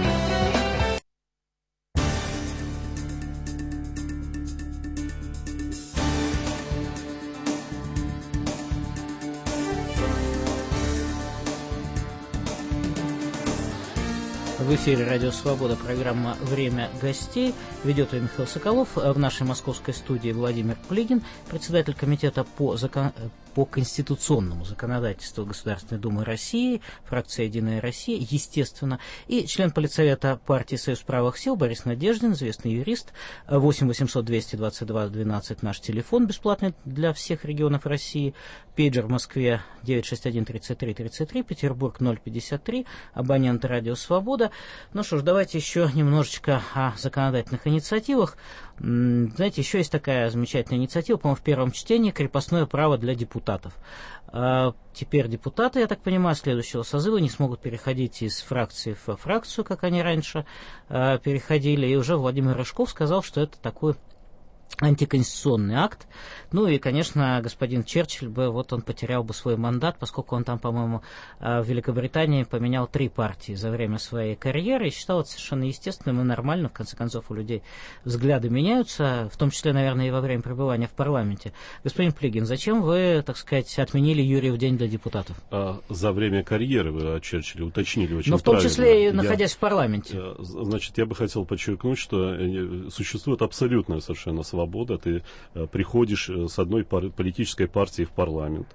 В эфире «Радио Свобода», программа «Время гостей». Ведет ее Михаил Соколов. В нашей московской студии Владимир Плигин, председатель комитета по, закон... по конституционному законодательству Государственной Думы России, фракция «Единая Россия», естественно, и член политсовета партии «Союз правых сил» Борис Надеждин, известный юрист. восемь восемьсот двести двадцать два двенадцать наш телефон, бесплатный для всех регионов России. Пейджер в Москве девять шесть один тридцать три тридцать три, Петербург ноль пятьдесят три, абонент «Радио Свобода». Ну что ж, давайте еще немножечко о законодательных инициативах. Знаете, еще есть такая замечательная инициатива, по-моему, в первом чтении — крепостное право для депутатов. А теперь депутаты, я так понимаю, следующего созыва не смогут переходить из фракции в фракцию, как они раньше а, переходили. И уже Владимир Рыжков сказал, что это такой антиконституционный акт. Ну и, конечно, господин Черчилль бы, вот он потерял бы свой мандат, поскольку он там, по-моему, в Великобритании поменял три партии за время своей карьеры и считал это совершенно естественным и нормально. В конце концов, у людей взгляды меняются, в том числе, наверное, и во время пребывания в парламенте. Господин Плигин, зачем вы, так сказать, отменили Юрьев день для депутатов? А за время карьеры вы о Черчилле уточнили очень правильно. Но в том правильно. числе и я, находясь в парламенте. Значит, я бы хотел подчеркнуть, что существует абсолютная совершенно свобода. Ты приходишь с одной пар- политической партии в парламент,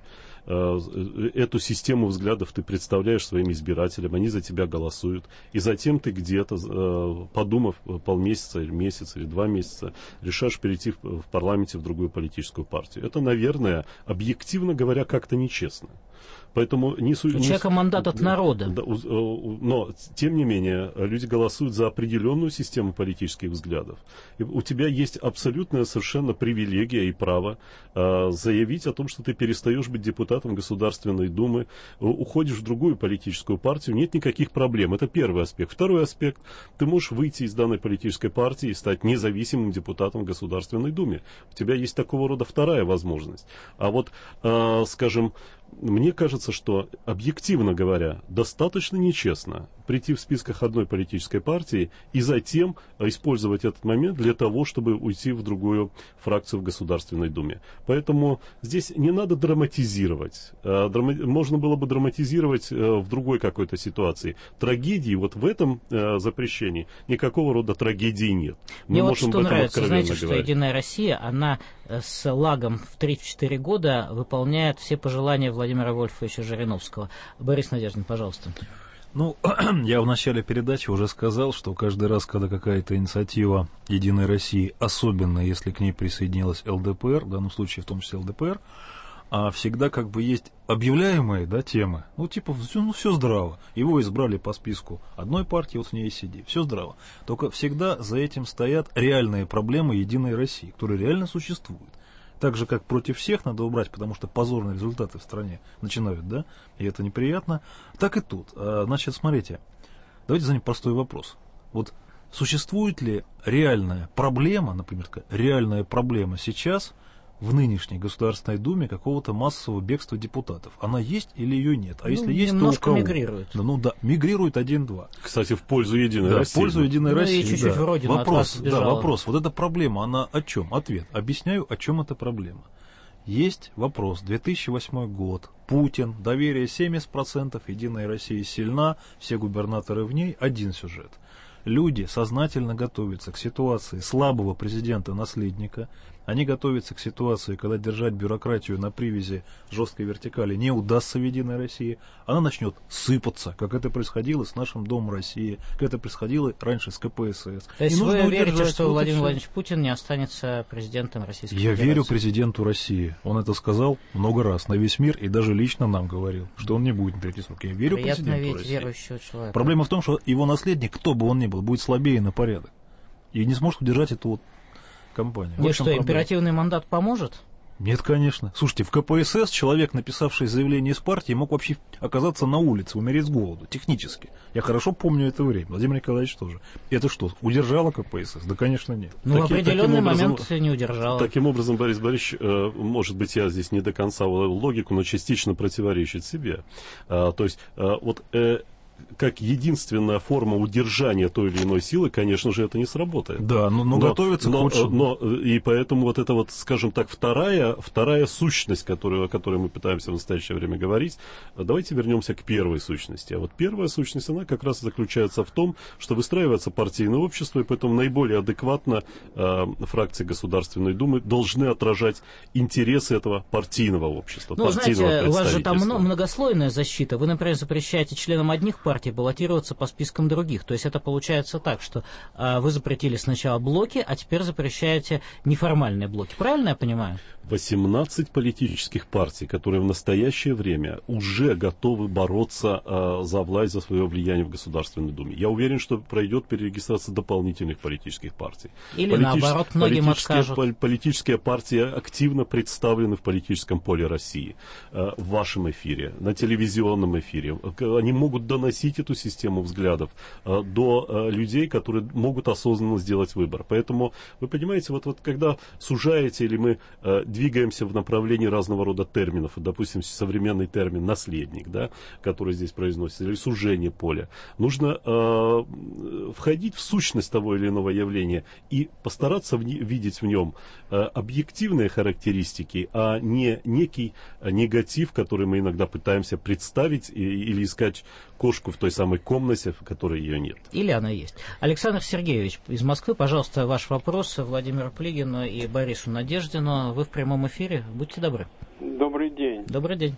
эту систему взглядов ты представляешь своим избирателям, они за тебя голосуют, и затем ты где-то, подумав полмесяца или месяц или два месяца, решаешь перейти в, в парламенте в другую политическую партию. Это, наверное, объективно говоря, как-то нечестно. Поэтому не, у не, человека мандат от народа. Да, но, тем не менее, люди голосуют за определенную систему политических взглядов. И у тебя есть абсолютная совершенно привилегия и право э, заявить о том, что ты перестаешь быть депутатом Государственной Думы, уходишь в другую политическую партию, нет никаких проблем. Это первый аспект. Второй аспект. Ты можешь выйти из данной политической партии и стать независимым депутатом в Государственной Думе. У тебя есть такого рода вторая возможность. А вот, э, скажем, мне кажется, что, объективно говоря, достаточно нечестно прийти в списках одной политической партии и затем использовать этот момент для того, чтобы уйти в другую фракцию в Государственной Думе. Поэтому здесь не надо драматизировать. Можно было бы драматизировать в другой какой-то ситуации. Трагедии вот в этом запрещении никакого рода трагедии нет. Мы Мне вот можем что нравится, знаете, говорить. что Единая Россия, она с лагом в три-четыре года выполняет все пожелания Владимира Вольфовича Жириновского. Борис Надеждин, пожалуйста. Ну, я в начале передачи уже сказал, что каждый раз, когда какая-то инициатива Единой России, особенно если к ней присоединилась эл дэ пэ эр, в данном случае в том числе эл дэ пэ эр, а всегда как бы есть объявляемые, да, темы, ну, типа, все, ну, все здраво. Его избрали по списку одной партии, вот в ней и сиди, все здраво. Только всегда за этим стоят реальные проблемы Единой России, которые реально существуют. Так же, как против всех надо убрать, потому что позорные результаты в стране начинают, да, и это неприятно, так и тут. Значит, смотрите, давайте зададим простой вопрос. Вот существует ли реальная проблема, например, реальная проблема сейчас в нынешней Государственной Думе какого-то массового бегства депутатов? Она есть или ее нет? А ну, если есть, немножко то у кого? Мигрирует. Да, ну да, мигрирует один-два. Кстати, в пользу Единой да, России. в пользу Единой ну, России, и чуть-чуть да. в родину Вопрос, от вас да, вопрос. Вот эта проблема, она о чем? Ответ. Объясняю, о чем эта проблема. Есть вопрос. две тысячи восьмой год. Путин. Доверие семьдесят процентов. Единая Россия сильна. Все губернаторы в ней. Один сюжет. Люди сознательно готовятся к ситуации слабого президента-наследника. Они готовятся к ситуации, когда держать бюрократию на привязи жесткой вертикали не удастся в Единой России. Она начнет сыпаться, как это происходило с нашим Домом России, как это происходило раньше с ка пэ эс эс. То есть вы верите, что вот Владимир Владимирович Путин не останется президентом Российской Я Федерации? верю президенту России. Он это сказал много раз на весь мир и даже лично нам говорил, что он не будет на третий срок. Я верю Приятно президенту видеть России. верующего человека. Проблема в том, что его наследник, кто бы он ни был, будет слабее на порядок. И не сможет удержать эту вот компанию. И что, проблема. Императивный мандат поможет? Нет, конечно. Слушайте, в ка пэ эс эс человек, написавший заявление из партии, мог вообще оказаться на улице, умереть с голоду, технически. Я хорошо помню это время. Владимир Николаевич тоже. Это что, удержало ка пэ эс эс? Да, конечно, нет. Ну, в определенный образом, момент не удержало. Таким образом, Борис Борисович, э, может быть, я здесь не до конца уловил логику, но частично противоречит себе. А, то есть, э, вот... Э, как единственная форма удержания той или иной силы, конечно же, это не сработает. Да, но, но, но готовится но, к лучшему. Но, и поэтому вот это вот, скажем так, вторая, вторая сущность, которую, о которой мы пытаемся в настоящее время говорить, давайте вернемся к первой сущности. А вот первая сущность, она как раз заключается в том, что выстраивается партийное общество, и поэтому наиболее адекватно э, фракции Государственной Думы должны отражать интересы этого партийного общества, ну, партийного знаете, у вас же там представительства. многослойная защита. Вы, например, запрещаете членам одних партий баллотироваться по спискам других. То есть это получается так, что а, вы запретили сначала блоки, а теперь запрещаете неформальные блоки. Правильно я понимаю? восемнадцать политических партий, которые в настоящее время уже готовы бороться э, за власть, за свое влияние в Государственной Думе. Я уверен, что пройдет перерегистрация дополнительных политических партий. Или Политичес... наоборот, многим политические, откажут. Пол- политические партии активно представлены в политическом поле России, э, в вашем эфире, на телевизионном эфире. Они могут доносить эту систему взглядов э, до э, людей, которые могут осознанно сделать выбор. Поэтому, вы понимаете, вот, вот когда сужаете или мы э, двигаемся в направлении разного рода терминов, допустим, современный термин «наследник», да, который здесь произносится, или «сужение поля», нужно э, входить в сущность того или иного явления и постараться в, видеть в нем э, объективные характеристики, а не некий негатив, который мы иногда пытаемся представить и, или искать кошку в той самой комнате, в которой ее нет. Или она есть. Александр Сергеевич из Москвы, пожалуйста, ваш вопрос Владимиру Плигину и Борису Надеждину. Вы в прямом эфире. Будьте добры. Добрый день. Добрый день.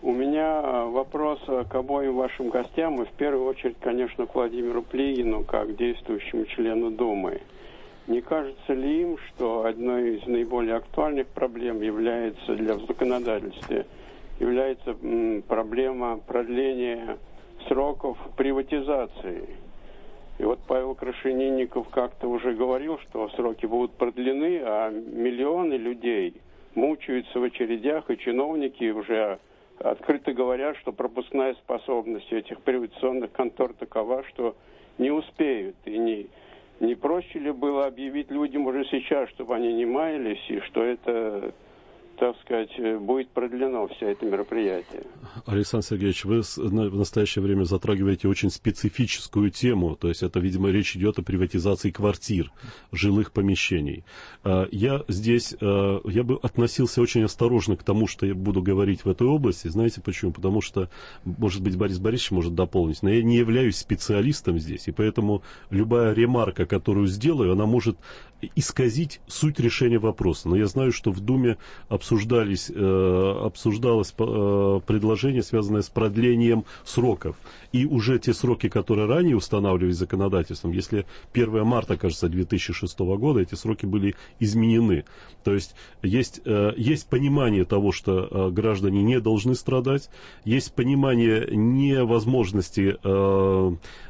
У меня вопрос к обоим вашим гостям, и в первую очередь, конечно, к Владимиру Плигину, как действующему члену Думы. Не кажется ли им, что одной из наиболее актуальных проблем является для законодательства, является м, проблема продления сроков приватизации? И вот Павел Крашенинников как-то уже говорил, что сроки будут продлены, а миллионы людей мучаются в очередях, и чиновники уже открыто говорят, что пропускная способность этих приватизационных контор такова, что не успеют. И не, не проще ли было объявить людям уже сейчас, чтобы они не маялись, и что это, так сказать, будет продлено все это мероприятие? Александр Сергеевич, вы в настоящее время затрагиваете очень специфическую тему, то есть это, видимо, речь идет о приватизации квартир, жилых помещений. Я здесь, я бы относился очень осторожно к тому, что я буду говорить в этой области. Знаете почему? Потому что, может быть, Борис Борисович может дополнить, но я не являюсь специалистом здесь, и поэтому любая ремарка, которую сделаю, она может исказить суть решения вопроса. Но я знаю, что в Думе обсуждались, э, обсуждалось э, предложение, связанное с продлением сроков. И уже те сроки, которые ранее устанавливались законодательством, если первого марта, кажется, две тысячи шестого года, эти сроки были изменены. То есть есть, э, есть понимание того, что э, граждане не должны страдать, есть понимание невозможности э,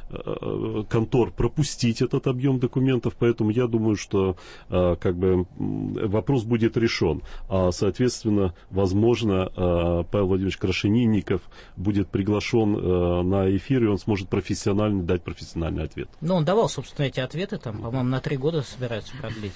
контор пропустить этот объем документов, поэтому я думаю, что э, как бы вопрос будет решен. А, соответственно, возможно, э, Павел Владимирович Крашенинников будет приглашен э, на эфир, и он сможет профессионально дать профессиональный ответ. Ну, он давал, собственно, эти ответы, там, по-моему, на три года собирается продлить.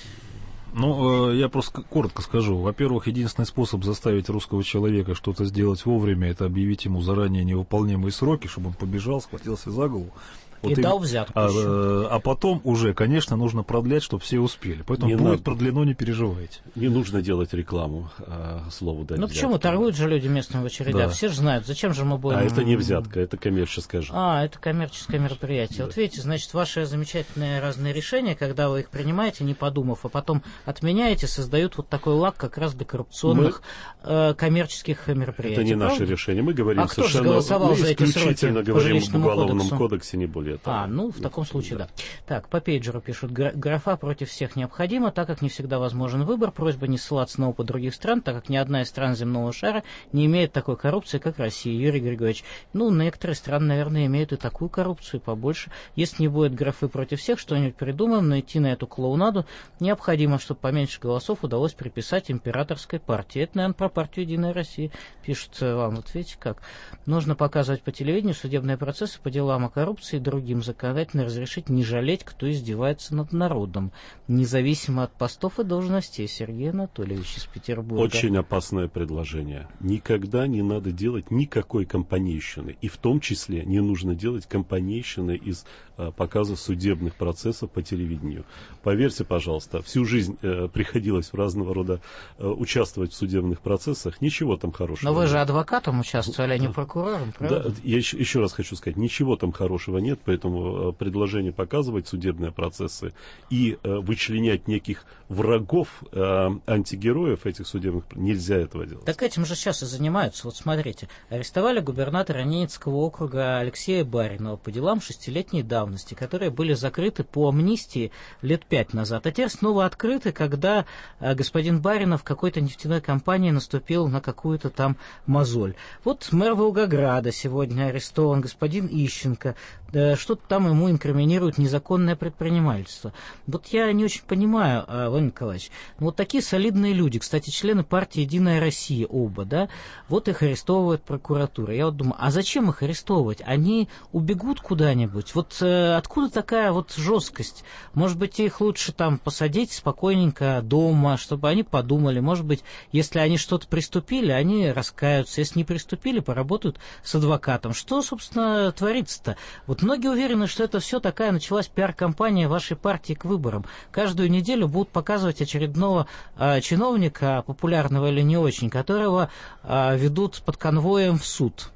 Ну, я просто коротко скажу. Во-первых, единственный способ заставить русского человека что-то сделать вовремя, это объявить ему заранее невыполнимые сроки, чтобы он побежал, схватился за голову. Вот и им, дал взятку. А, а потом уже, конечно, нужно продлять, чтобы все успели. Поэтому не будет надо, продлено, не переживайте. Не нужно делать рекламу, а, слову дать. Ну взятку. Почему? Торгуют же люди местными в очередях. Да. Все же знают, зачем же мы будем... А это не взятка, это коммерческое же. А, это коммерческое мероприятие. Да. Вот видите, значит, ваши замечательные разные решения, когда вы их принимаете, не подумав, а потом отменяете, создают вот такой лак как раз для коррупционных мы... э, коммерческих мероприятий. Это не правда? наше решение. Мы говорим а совершенно... кто же голосовал мы за эти исключительно сроки говорим в Уголовном кодексу? кодексе, не более того. А, ну, в таком случае, да. да. Так, по пейджеру пишут, графа против всех необходима, так как не всегда возможен выбор, просьба не ссылаться на опыт других стран, так как ни одна из стран земного шара не имеет такой коррупции, как Россия. Юрий Григорьевич, ну, некоторые страны, наверное, имеют и такую коррупцию побольше. Если не будет графы против всех, что-нибудь придумаем, но идти на эту клоунаду необходимо, чтобы поменьше голосов удалось приписать императорской партии. Это, наверное, про партию «Единая Россия» пишут вам. Вот видите как. Нужно показывать по телевидению судебные процессы по делам о коррупции и другим, законодательно разрешить не жалеть, кто издевается над народом, независимо от постов и должностей. Сергей Анатольевич из Петербурга. Очень опасное предложение. Никогда не надо делать никакой компанейщины. И в том числе не нужно делать компанейщины из а, показа судебных процессов по телевидению. Поверьте, пожалуйста, всю жизнь э, приходилось в разного рода э, участвовать в судебных процессах. Ничего там хорошего. Но вы же адвокатом участвовали, а не прокурором, правда? Да, я еще, еще раз хочу сказать, ничего там хорошего нет, поэтому э, предложение показывать судебные процессы и э, вычленять неких врагов, э, антигероев этих судебных, нельзя этого делать. Так этим же сейчас и занимаются. Вот смотрите, арестовали губернатора Ненецкого округа Алексея Баринова по делам шестилетней давности, которые были закрыты по амнистии лет пять назад, а теперь снова открыты, когда э, господин Баринов в какой-то нефтяной компании наступил на какую-то там мозоль. Вот мэр Волгограда сегодня арестован, господин Ищенко, э, что-то там ему инкриминируют незаконное предпринимательство. Вот я не очень понимаю, Владимир Николаевич, ну, вот такие солидные люди, кстати, члены партии «Единая Россия» оба, да, вот их арестовывает прокуратура. Я вот думаю, а зачем их арестовывать? Они убегут куда-нибудь? Вот э, откуда такая вот жесткость? Может быть, их лучше там посадить спокойненько дома, чтобы они подумали. Может быть, если они что-то приступили, они раскаются. Если не приступили, поработают с адвокатом. Что, собственно, творится-то? Вот многие уверены, что это все такая началась пиар-компания вашей партии к выборам. Каждую неделю будут показывать очередного э, чиновника, популярного или не очень, которого э, ведут под конвоем в суд.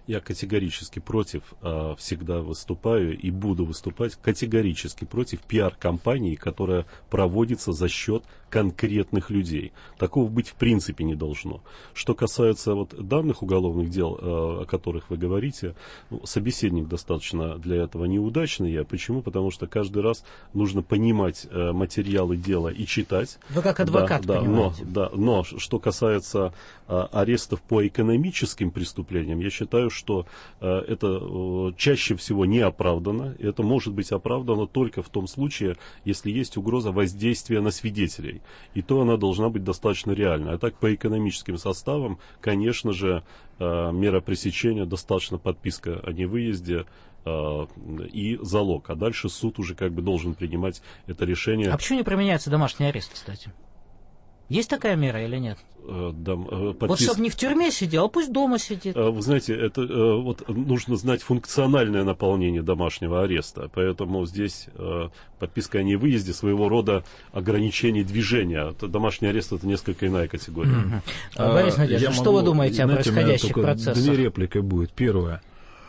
я категорически против, э, всегда выступаю и буду выступать категорически против пиар-компании, которая проводится за счет конкретных людей. Такого быть в принципе не должно. Что касается вот данных уголовных дел, э, о которых вы говорите, ну, собеседник достаточно для этого неудачный. Я. Почему? Потому что каждый раз нужно понимать э, материалы дела и читать. Вы как адвокат да, понимаете. Да, но, да, но что касается э, арестов по экономическим преступлениям, я считаю, что э, это э, чаще всего не оправдано. Это может быть оправдано только в том случае, если есть угроза воздействия на свидетелей. И то она должна быть достаточно реальной. А так по экономическим составам, конечно же, э, мера пресечения, достаточно подписка о невыезде э, и залог. А дальше суд уже как бы должен принимать это решение. А почему не применяется домашний арест, кстати? Есть такая мера или нет? Э, да, э, подпис... Вот чтобы не в тюрьме сидел, а пусть дома сидит. Э, вы знаете, это э, вот нужно знать функциональное наполнение домашнего ареста. Поэтому здесь э, подписка о невыезде своего рода ограничение движения. Домашний арест — это несколько иная категория. Mm-hmm. а, Борис Надеждин, что могу, вы думаете знаете, о происходящих процессах? Две реплики будет. Первая.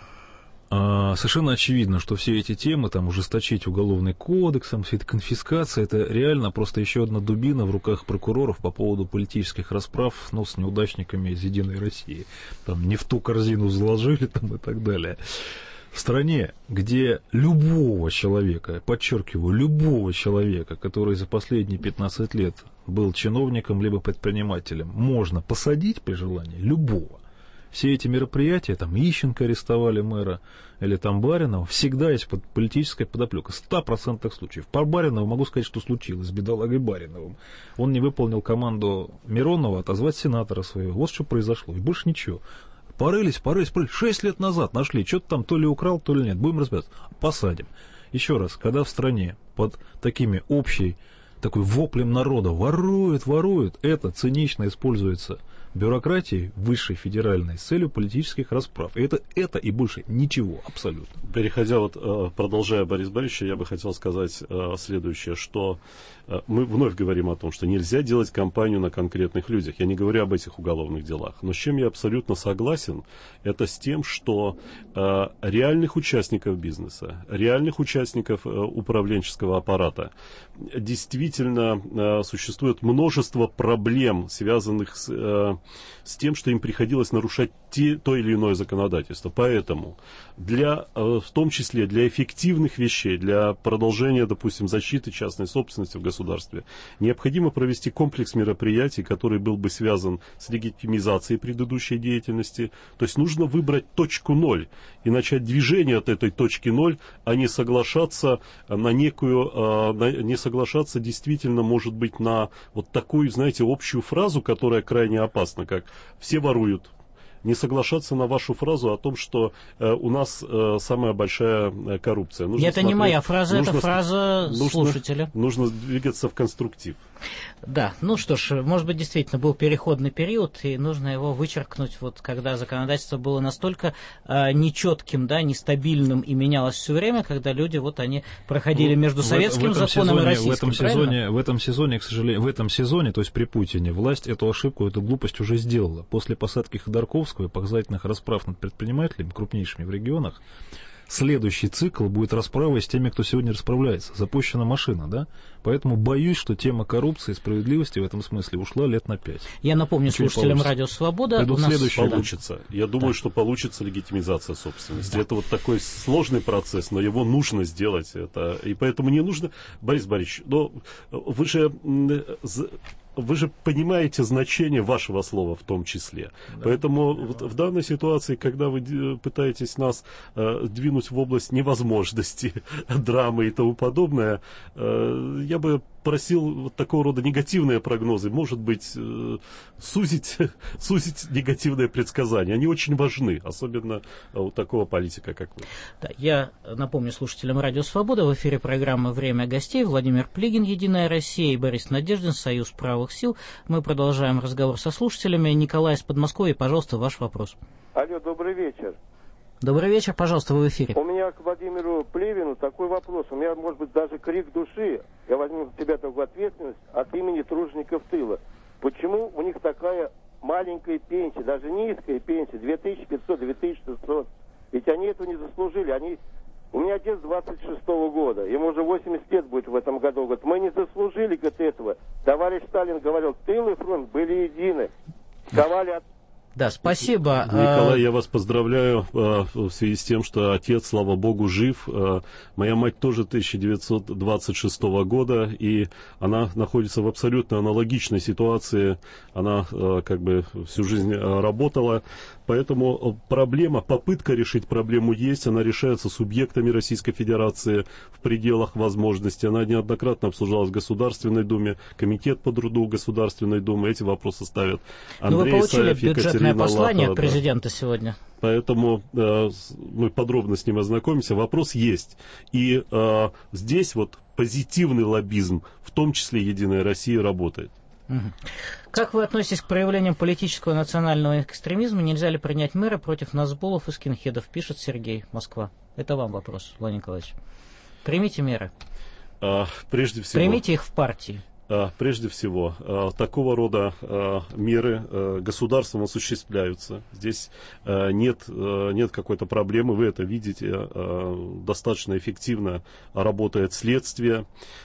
А, совершенно очевидно, что все эти темы, там, ужесточить уголовный кодекс, там, вся эта конфискация, это реально просто еще одна дубина в руках прокуроров по поводу политических расправ, ну, с неудачниками из «Единой России». Там, не в ту корзину заложили, там, и так далее. В стране, где любого человека, подчеркиваю, любого человека, который за последние пятнадцать лет был чиновником либо предпринимателем, можно посадить при желании любого. Все эти мероприятия, там Ищенко арестовали мэра, или там Баринова, всегда есть под политическая подоплека. В ста процентах случаев. По Баринову могу сказать, что случилось с бедолагой Бариновым. Он не выполнил команду Миронова отозвать сенатора своего. Вот что произошло. И больше ничего. Порылись, порылись, порылись. Шесть лет назад нашли. Что-то там то ли украл, то ли нет. Будем разбираться. Посадим. Еще раз, когда в стране под такими общей, такой воплем народа воруют, воруют, это цинично используется бюрократии высшей федеральной с целью политических расправ. И это, это и больше ничего абсолютно. Переходя, вот, продолжая Борис Борисович, я бы хотел сказать следующее, что мы вновь говорим о том, что нельзя делать кампанию на конкретных людях. Я не говорю об этих уголовных делах. Но с чем я абсолютно согласен, это с тем, что реальных участников бизнеса, реальных участников управленческого аппарата действительно существует множество проблем, связанных с с тем, что им приходилось нарушать те, то или иное законодательство. Поэтому, для, в том числе для эффективных вещей, для продолжения, допустим, защиты частной собственности в государстве, необходимо провести комплекс мероприятий, который был бы связан с легитимизацией предыдущей деятельности. То есть нужно выбрать точку ноль и начать движение от этой точки ноль, а не соглашаться на некую, не соглашаться действительно, может быть, на вот такую, знаете, общую фразу, которая крайне опасна, как «все воруют». Не соглашаться на вашу фразу о том, что э, у нас э, самая большая э, коррупция. Нужно это смотреть, не моя фраза, нужно, это фраза нужно, слушателя. Нужно двигаться в конструктив. Да, ну что ж, может быть, действительно был переходный период, и нужно его вычеркнуть, вот когда законодательство было настолько э, нечетким, да, нестабильным и менялось все время, когда люди, вот они проходили ну, между советским в, в законом сезоне, и российским, в этом сезоне, в этом сезоне, к сожалению, в этом сезоне, то есть при Путине, власть эту ошибку, эту глупость уже сделала. После посадки Ходорковского и показательных расправ над предпринимателями, крупнейшими в регионах, следующий цикл будет расправой с теми, кто сегодня расправляется. Запущена машина, да? Поэтому боюсь, что тема коррупции и справедливости в этом смысле ушла лет на пять. Я напомню Ничего слушателям Радио Свобода. У нас получится. Я думаю, да. что получится легитимизация собственности. Да. Это вот такой сложный процесс, но его нужно сделать. Это... И поэтому не нужно... Борис Борисович, но вы же... Вы же понимаете значение вашего слова в том числе. Да. Поэтому вот в данной ситуации, когда вы пытаетесь нас э, двинуть в область невозможности, драмы и тому подобное, э, я бы просил вот такого рода негативные прогнозы, может быть, э, сузить, сузить негативные предсказания. Они очень важны, особенно у такого политика, как вы. Да, я напомню слушателям Радио Свобода, в эфире программы «Время гостей». Владимир Плигин, «Единая Россия», и Борис Надеждин, «Союз правых сил». Мы продолжаем разговор со слушателями. Николай из Подмосковья, пожалуйста, ваш вопрос. Алло, добрый вечер. Добрый вечер, пожалуйста, вы в эфире. У меня к Владимиру Плевину такой вопрос. У меня, может быть, даже крик души. Я возьму на себя такую ответственность от имени тружеников тыла. Почему у них такая маленькая пенсия, даже низкая пенсия, две тысячи пятьсот - две тысячи шестьсот? двигаться этого. Товарищ Сталин говорил, тыл и фронт были едины. Ковали от... Да, спасибо. Николай, я вас поздравляю э, в связи с тем, что отец, слава богу, жив. Э, моя мать тоже тысяча девятьсот двадцать шестого года, и она находится в абсолютно аналогичной ситуации. Она э, как бы всю жизнь э, работала. Поэтому проблема, попытка решить проблему есть, она решается субъектами Российской Федерации в пределах возможностей. Она неоднократно обсуждалась в Государственной Думе, Комитет по труду Государственной Думы. Эти вопросы ставят Андрей Ну, вы получили Исаев, бюджетное послание Лахова, от президента да. сегодня. Поэтому э, мы подробно с ним ознакомимся. Вопрос есть. И э, здесь вот позитивный лоббизм, в том числе «Единая Россия», работает. Как вы относитесь к проявлениям политического национального экстремизма? Нельзя ли принять меры против назболов и скинхедов, пишет Сергей, Москва. Это вам вопрос, Владимир Николаевич. Примите меры. А, прежде всего, примите их в партии. А, прежде всего, а, такого рода а, меры а, государством осуществляются. Здесь а, нет, а, нет какой-то проблемы, вы это видите. А, достаточно эффективно работает следствие.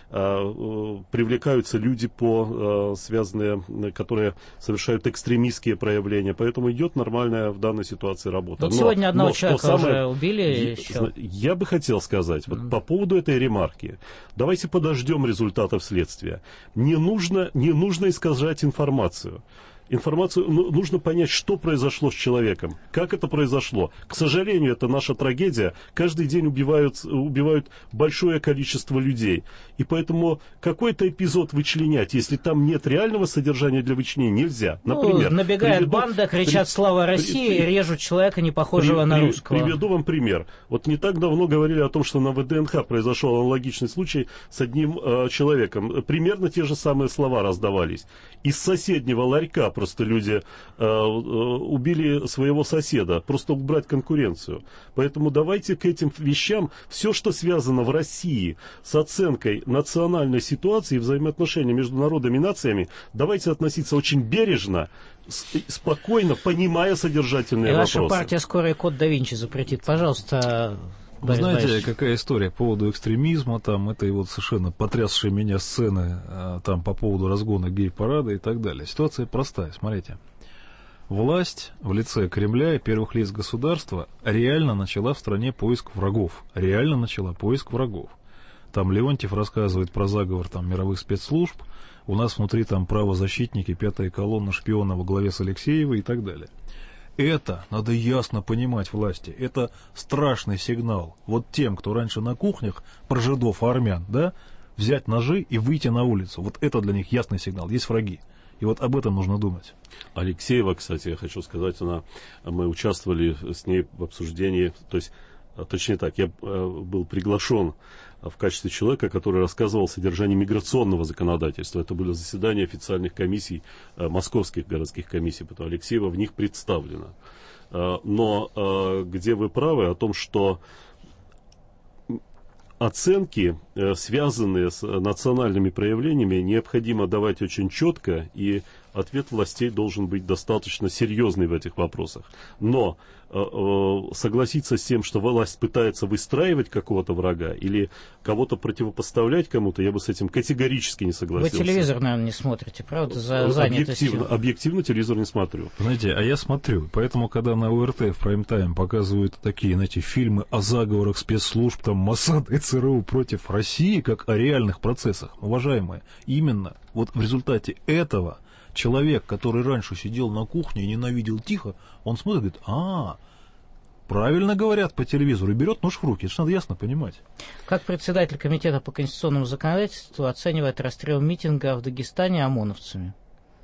А, привлекаются люди, по, а, связанные, которые совершают экстремистские проявления. Поэтому идет нормальная в данной ситуации работа. Вот но, сегодня одного но, человека самое, уже убили. Я, еще. я бы хотел сказать, вот, mm-hmm. по поводу этой ремарки. Давайте подождем результатов следствия. Не нужно, не нужно искажать информацию. Информацию ну, нужно понять, что произошло с человеком, как это произошло. К сожалению, это наша трагедия. Каждый день убивают, убивают большое количество людей. И поэтому какой-то эпизод вычленять, если там нет реального содержания для вычленения, нельзя. Например, ну, набегает приведу, банда, кричат при, «Слава России!» при, и режут человека, не похожего при, на при, русского. Приведу вам пример. Вот не так давно говорили о том, что на ВДНХ произошел аналогичный случай с одним э, человеком. Примерно те же самые слова раздавались. Из соседнего ларька просто люди э, э, убили своего соседа, просто убрать конкуренцию. Поэтому давайте к этим вещам, все, что связано в России с оценкой национальной ситуации и взаимоотношений между народами и нациями, давайте относиться очень бережно, спокойно, понимая содержательные и вопросы. Ваша партия скоро и код да Винчи запретит. Пожалуйста, Вы знаете, Борисович. какая история по поводу экстремизма, там, этой вот совершенно потрясшей меня сцены, там, по поводу разгона гей-парада и так далее. Ситуация простая, смотрите. Власть в лице Кремля и первых лиц государства реально начала в стране поиск врагов. Реально начала поиск врагов. Там Леонтьев рассказывает про заговор там, мировых спецслужб. У нас внутри там правозащитники, пятая колонна шпиона во главе с Алексеевой и так далее. Это надо ясно понимать власти. Это страшный сигнал. Вот тем, кто раньше на кухнях про жидов и армян, да, взять ножи и выйти на улицу. Вот это для них ясный сигнал. Есть враги. И вот об этом нужно думать. Алексеева, кстати, я хочу сказать, она, мы участвовали с ней в обсуждении, то есть, точнее так, я был приглашен в качестве человека, который рассказывал о содержании миграционного законодательства. Это были заседания официальных комиссий, московских городских комиссий, потому Алексеева в них представлена. Но где вы правы о том, что оценки, связанные с национальными проявлениями, необходимо давать очень четко, и ответ властей должен быть достаточно серьезный в этих вопросах. Но э, э, согласиться с тем, что власть пытается выстраивать какого-то врага или кого-то противопоставлять кому-то, я бы с этим категорически не согласился. Вы телевизор, наверное, не смотрите, правда, за занятостью? Объективно, объективно телевизор не смотрю. Знаете, а я смотрю, поэтому, когда на ОРТ в прайм-тайм показывают такие, знаете, фильмы о заговорах спецслужб, там, Моссад и ЦРУ против России, как о реальных процессах, уважаемые, именно вот в результате этого человек, который раньше сидел на кухне и ненавидел тихо, он смотрит и говорит, а, правильно говорят по телевизору, и берет нож в руки. Это же надо ясно понимать. Как председатель комитета по конституционному законодательству оценивает расстрел митинга в Дагестане ОМОНовцами?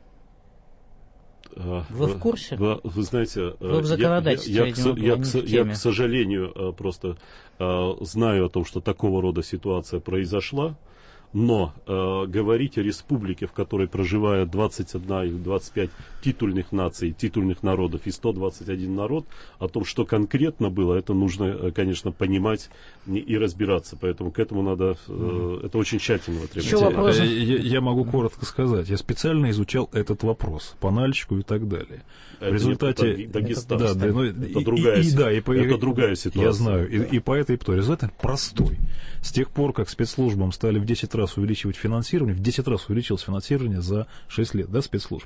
Вы в курсе? Вы, вы знаете, вы в законодательстве, я, я, видимо, я, я, я, я, к сожалению, просто знаю о том, что такого рода ситуация произошла. Но э, говорить о республике, в которой проживает двадцать одна или двадцать пять титульных наций, титульных народов и сто двадцать один народ, о том, что конкретно было, это нужно, конечно, понимать и разбираться. Поэтому к этому надо, э, это очень тщательно требуется. Я, я могу коротко сказать. Я специально изучал этот вопрос по Нальчику и так далее. Это в результате... Не Дагестан. Да, да, но, это и, другая, и, и, да, и, это и, другая ситуация. Я знаю. И, и по этой то результат простой. С тех пор, как спецслужбам стали в десять раз раз увеличивать финансирование, в десять раз увеличилось финансирование за шесть лет, да, спецслужб.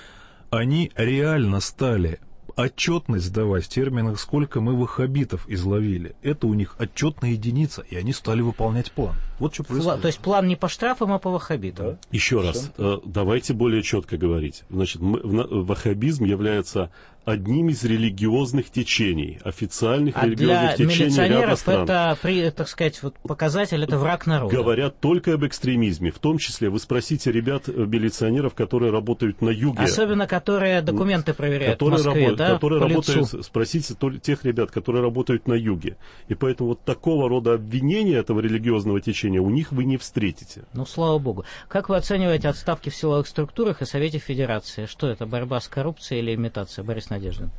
Они реально стали отчетность сдавать в терминах, сколько мы ваххабитов изловили. Это у них отчетная единица, и они стали выполнять план. Вот что происходит. То есть план не по штрафам, а по ваххабитам. Да. Еще раз, э, давайте более четко говорить. Значит, мы, в, ваххабизм является одним из религиозных течений, официальных а религиозных течений ряда стран. Это, при, так сказать, вот показатель, это враг народа. Говорят только об экстремизме. В том числе, вы спросите ребят, милиционеров, которые работают на юге. Особенно, которые документы проверяют которые в Москве, рабо- да, которые по работают, лицу. Спросите тех ребят, которые работают на юге. И поэтому вот такого рода обвинения этого религиозного течения у них вы не встретите. Ну, слава богу. Как вы оцениваете отставки в силовых структурах и Совете Федерации? Что это, борьба с коррупцией или имитация? Борис Надеждин.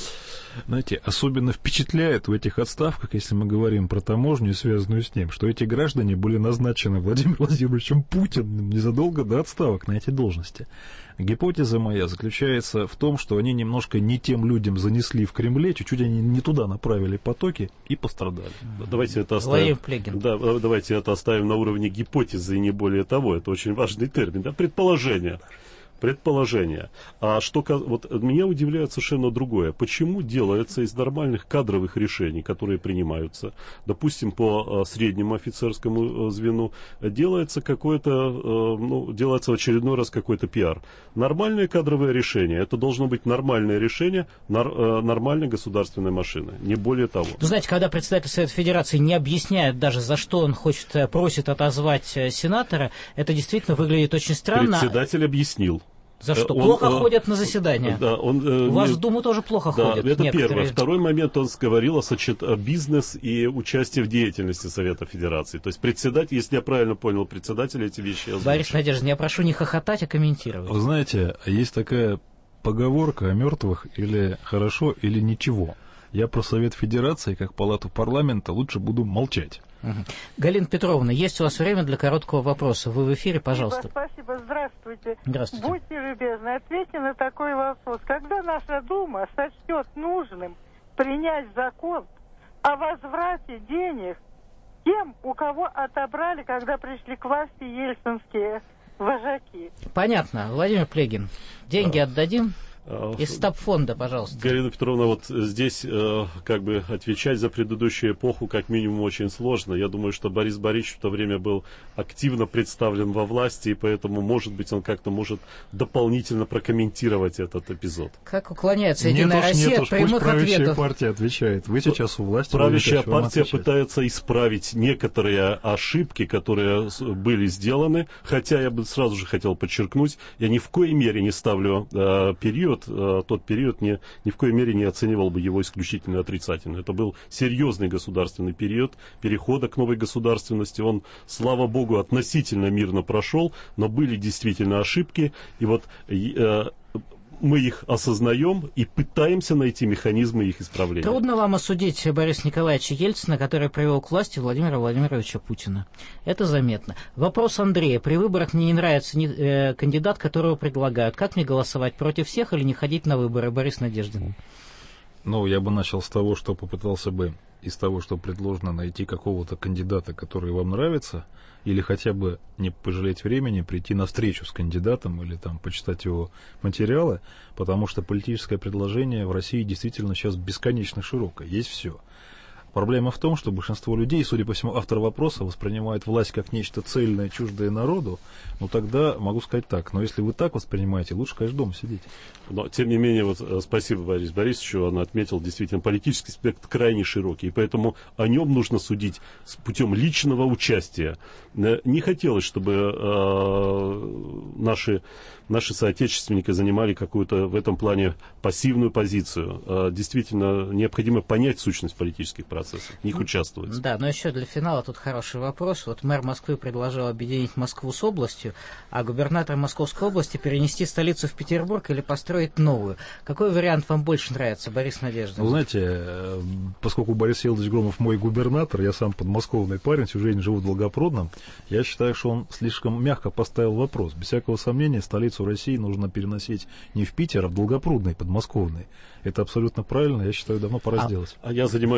Знаете, особенно впечатляет в этих отставках, если мы говорим про таможню, связанную с ним, что эти граждане были назначены Владимиром Владимировичем Путиным незадолго до отставок на эти должности. Гипотеза моя заключается в том, что они немножко не тем людям занесли в Кремле, чуть-чуть они не туда направили потоки и пострадали. Давайте это оставим, да, давайте это оставим на уровне гипотезы и не более того. Это очень важный термин. Да? Предположение. Предположение. А что вот меня удивляет совершенно другое. Почему делается из нормальных кадровых решений, которые принимаются, допустим, по среднему офицерскому звену, делается какое-то, ну, делается в очередной раз какой-то пиар. Нормальное кадровое решение, это должно быть нормальное решение нормальной государственной машины, не более того. Ну, знаете, когда председатель Совета Федерации не объясняет даже, за что он хочет, просит отозвать сенатора, это действительно выглядит очень странно. Председатель объяснил. За что? Он, плохо он, ходят на заседания. Да, он, У вас не... в Думу тоже плохо да, ходят. Это некоторые. первое. Второй момент, он говорил о сочет... бизнес и участии в деятельности Совета Федерации. То есть председатель, если я правильно понял, председатель эти вещи озвучил. Борис Надеждин, я прошу не хохотать, а комментировать. Вы знаете, есть такая поговорка о мертвых: или хорошо, или ничего. Я про Совет Федерации, как палату парламента, лучше буду молчать. Угу. Галина Петровна, есть у вас время для короткого вопроса? Вы в эфире, пожалуйста. Спасибо, спасибо. Здравствуйте. Здравствуйте. Будьте любезны, ответьте на такой вопрос. Когда наша Дума сочтет нужным принять закон о возврате денег тем, у кого отобрали, когда пришли к власти ельцинские вожаки? Понятно. Владимир Плегин, деньги а... отдадим? Из стабфонда, пожалуйста. Галина Петровна, вот здесь э, как бы отвечать за предыдущую эпоху как минимум очень сложно. Я думаю, что Борис Борисович в то время был активно представлен во власти, и поэтому, может быть, он как-то может дополнительно прокомментировать этот эпизод. Как уклоняется Единая Россия от прямых ответов? Правящая партия отвечает. Вы сейчас у власти. Правящая партия пытается исправить некоторые ошибки, которые были сделаны. Хотя я бы сразу же хотел подчеркнуть, я ни в коей мере не ставлю э, период, тот период не, ни в коей мере не оценивал бы его исключительно отрицательно. Это был серьезный государственный период перехода к новой государственности. Он, слава богу, относительно мирно прошел, но были действительно ошибки. И вот э, мы их осознаем и пытаемся найти механизмы их исправления. Трудно вам осудить Бориса Николаевича Ельцина, который привел к власти Владимира Владимировича Путина. Это заметно. Вопрос Андрея. При выборах мне не нравится не, э, кандидат, которого предлагают. Как мне голосовать? Против всех или не ходить на выборы? Борис Надеждин. Ну, я бы начал с того, что попытался бы из того, что предложено, найти какого-то кандидата, который вам нравится, или хотя бы не пожалеть времени, прийти на встречу с кандидатом или там почитать его материалы, потому что политическое предложение в России действительно сейчас бесконечно широкое, есть все. Проблема в том, что большинство людей, судя по всему, автор вопроса воспринимает власть как нечто цельное, чуждое народу. Ну тогда могу сказать так, но если вы так воспринимаете, лучше, конечно, дома сидеть. Но, тем не менее, вот, спасибо Борису Борисовичу, он отметил, действительно, политический спектр крайне широкий, и поэтому о нем нужно судить с путем личного участия. Не хотелось, чтобы э, наши, наши соотечественники занимали какую-то в этом плане пассивную позицию. Э, действительно, необходимо понять сущность политических процессов, в них участвовать. Да, но еще для финала тут хороший вопрос. Вот мэр Москвы предложил объединить Москву с областью, а губернатор Московской области перенести столицу в Петербург или построить новую. Какой вариант вам больше нравится, Борис Надеждин? Вы знаете, поскольку Борис Елдович Громов мой губернатор, я сам подмосковный парень, всю жизнь живу в Долгопрудном, я считаю, что он слишком мягко поставил вопрос. Без всякого сомнения, столицу России нужно переносить не в Питер, а в Долгопрудный, подмосковный. Это абсолютно правильно, я считаю, давно пора а, сделать. А я занимаюсь только одним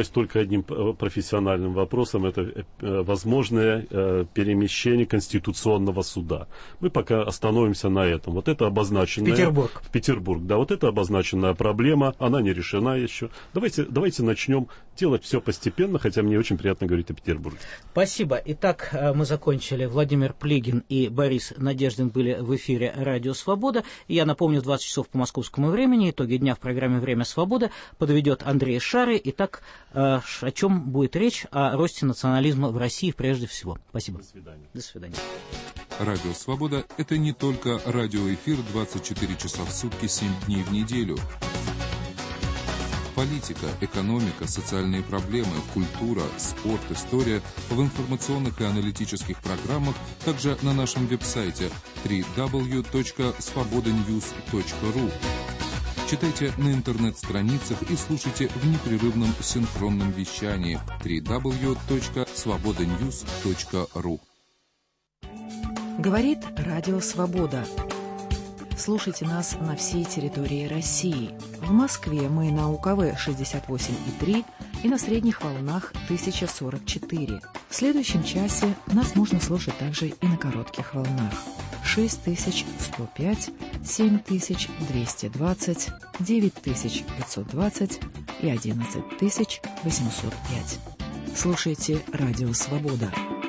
одним профессиональным вопросом, это возможное перемещение Конституционного суда. Мы пока остановимся на этом. Вот это обозначенная... Петербург. В Петербург, да, вот это обозначенная проблема, она не решена еще. Давайте, давайте начнем делать все постепенно, хотя мне очень приятно говорить о Петербурге. Спасибо. Итак, мы закончили. Владимир Плигин и Борис Надеждин были в эфире «Радио Свобода». И я напомню, в двадцать часов по московскому времени, итоги дня в программе «Время свободы» подведет Андрей Шары. Итак, о чем будет речь? О росте национализма в России прежде всего. Спасибо. До свидания. До свидания. Радио «Свобода» — это не только радиоэфир двадцать четыре часа в сутки, семь дней в неделю. Политика, экономика, социальные проблемы, культура, спорт, история в информационных и аналитических программах, также на нашем веб-сайте дабл ю дабл ю дабл ю точка свобода ньюс точка ру. Читайте на интернет-страницах и слушайте в непрерывном синхронном вещании дабл ю дабл ю дабл ю точка свобода ньюс точка ру. Говорит Радио Свобода. Слушайте нас на всей территории России. В Москве мы на УКВ шестьдесят восемь и три и на средних волнах тысяча сорок четыре. В следующем часе нас можно слушать также и на коротких волнах. шесть тысяч сто пять, семь тысяч двести двадцать, девять тысяч пятьсот двадцать и одиннадцать тысяч восемьсот пять. Слушайте Радио Свобода.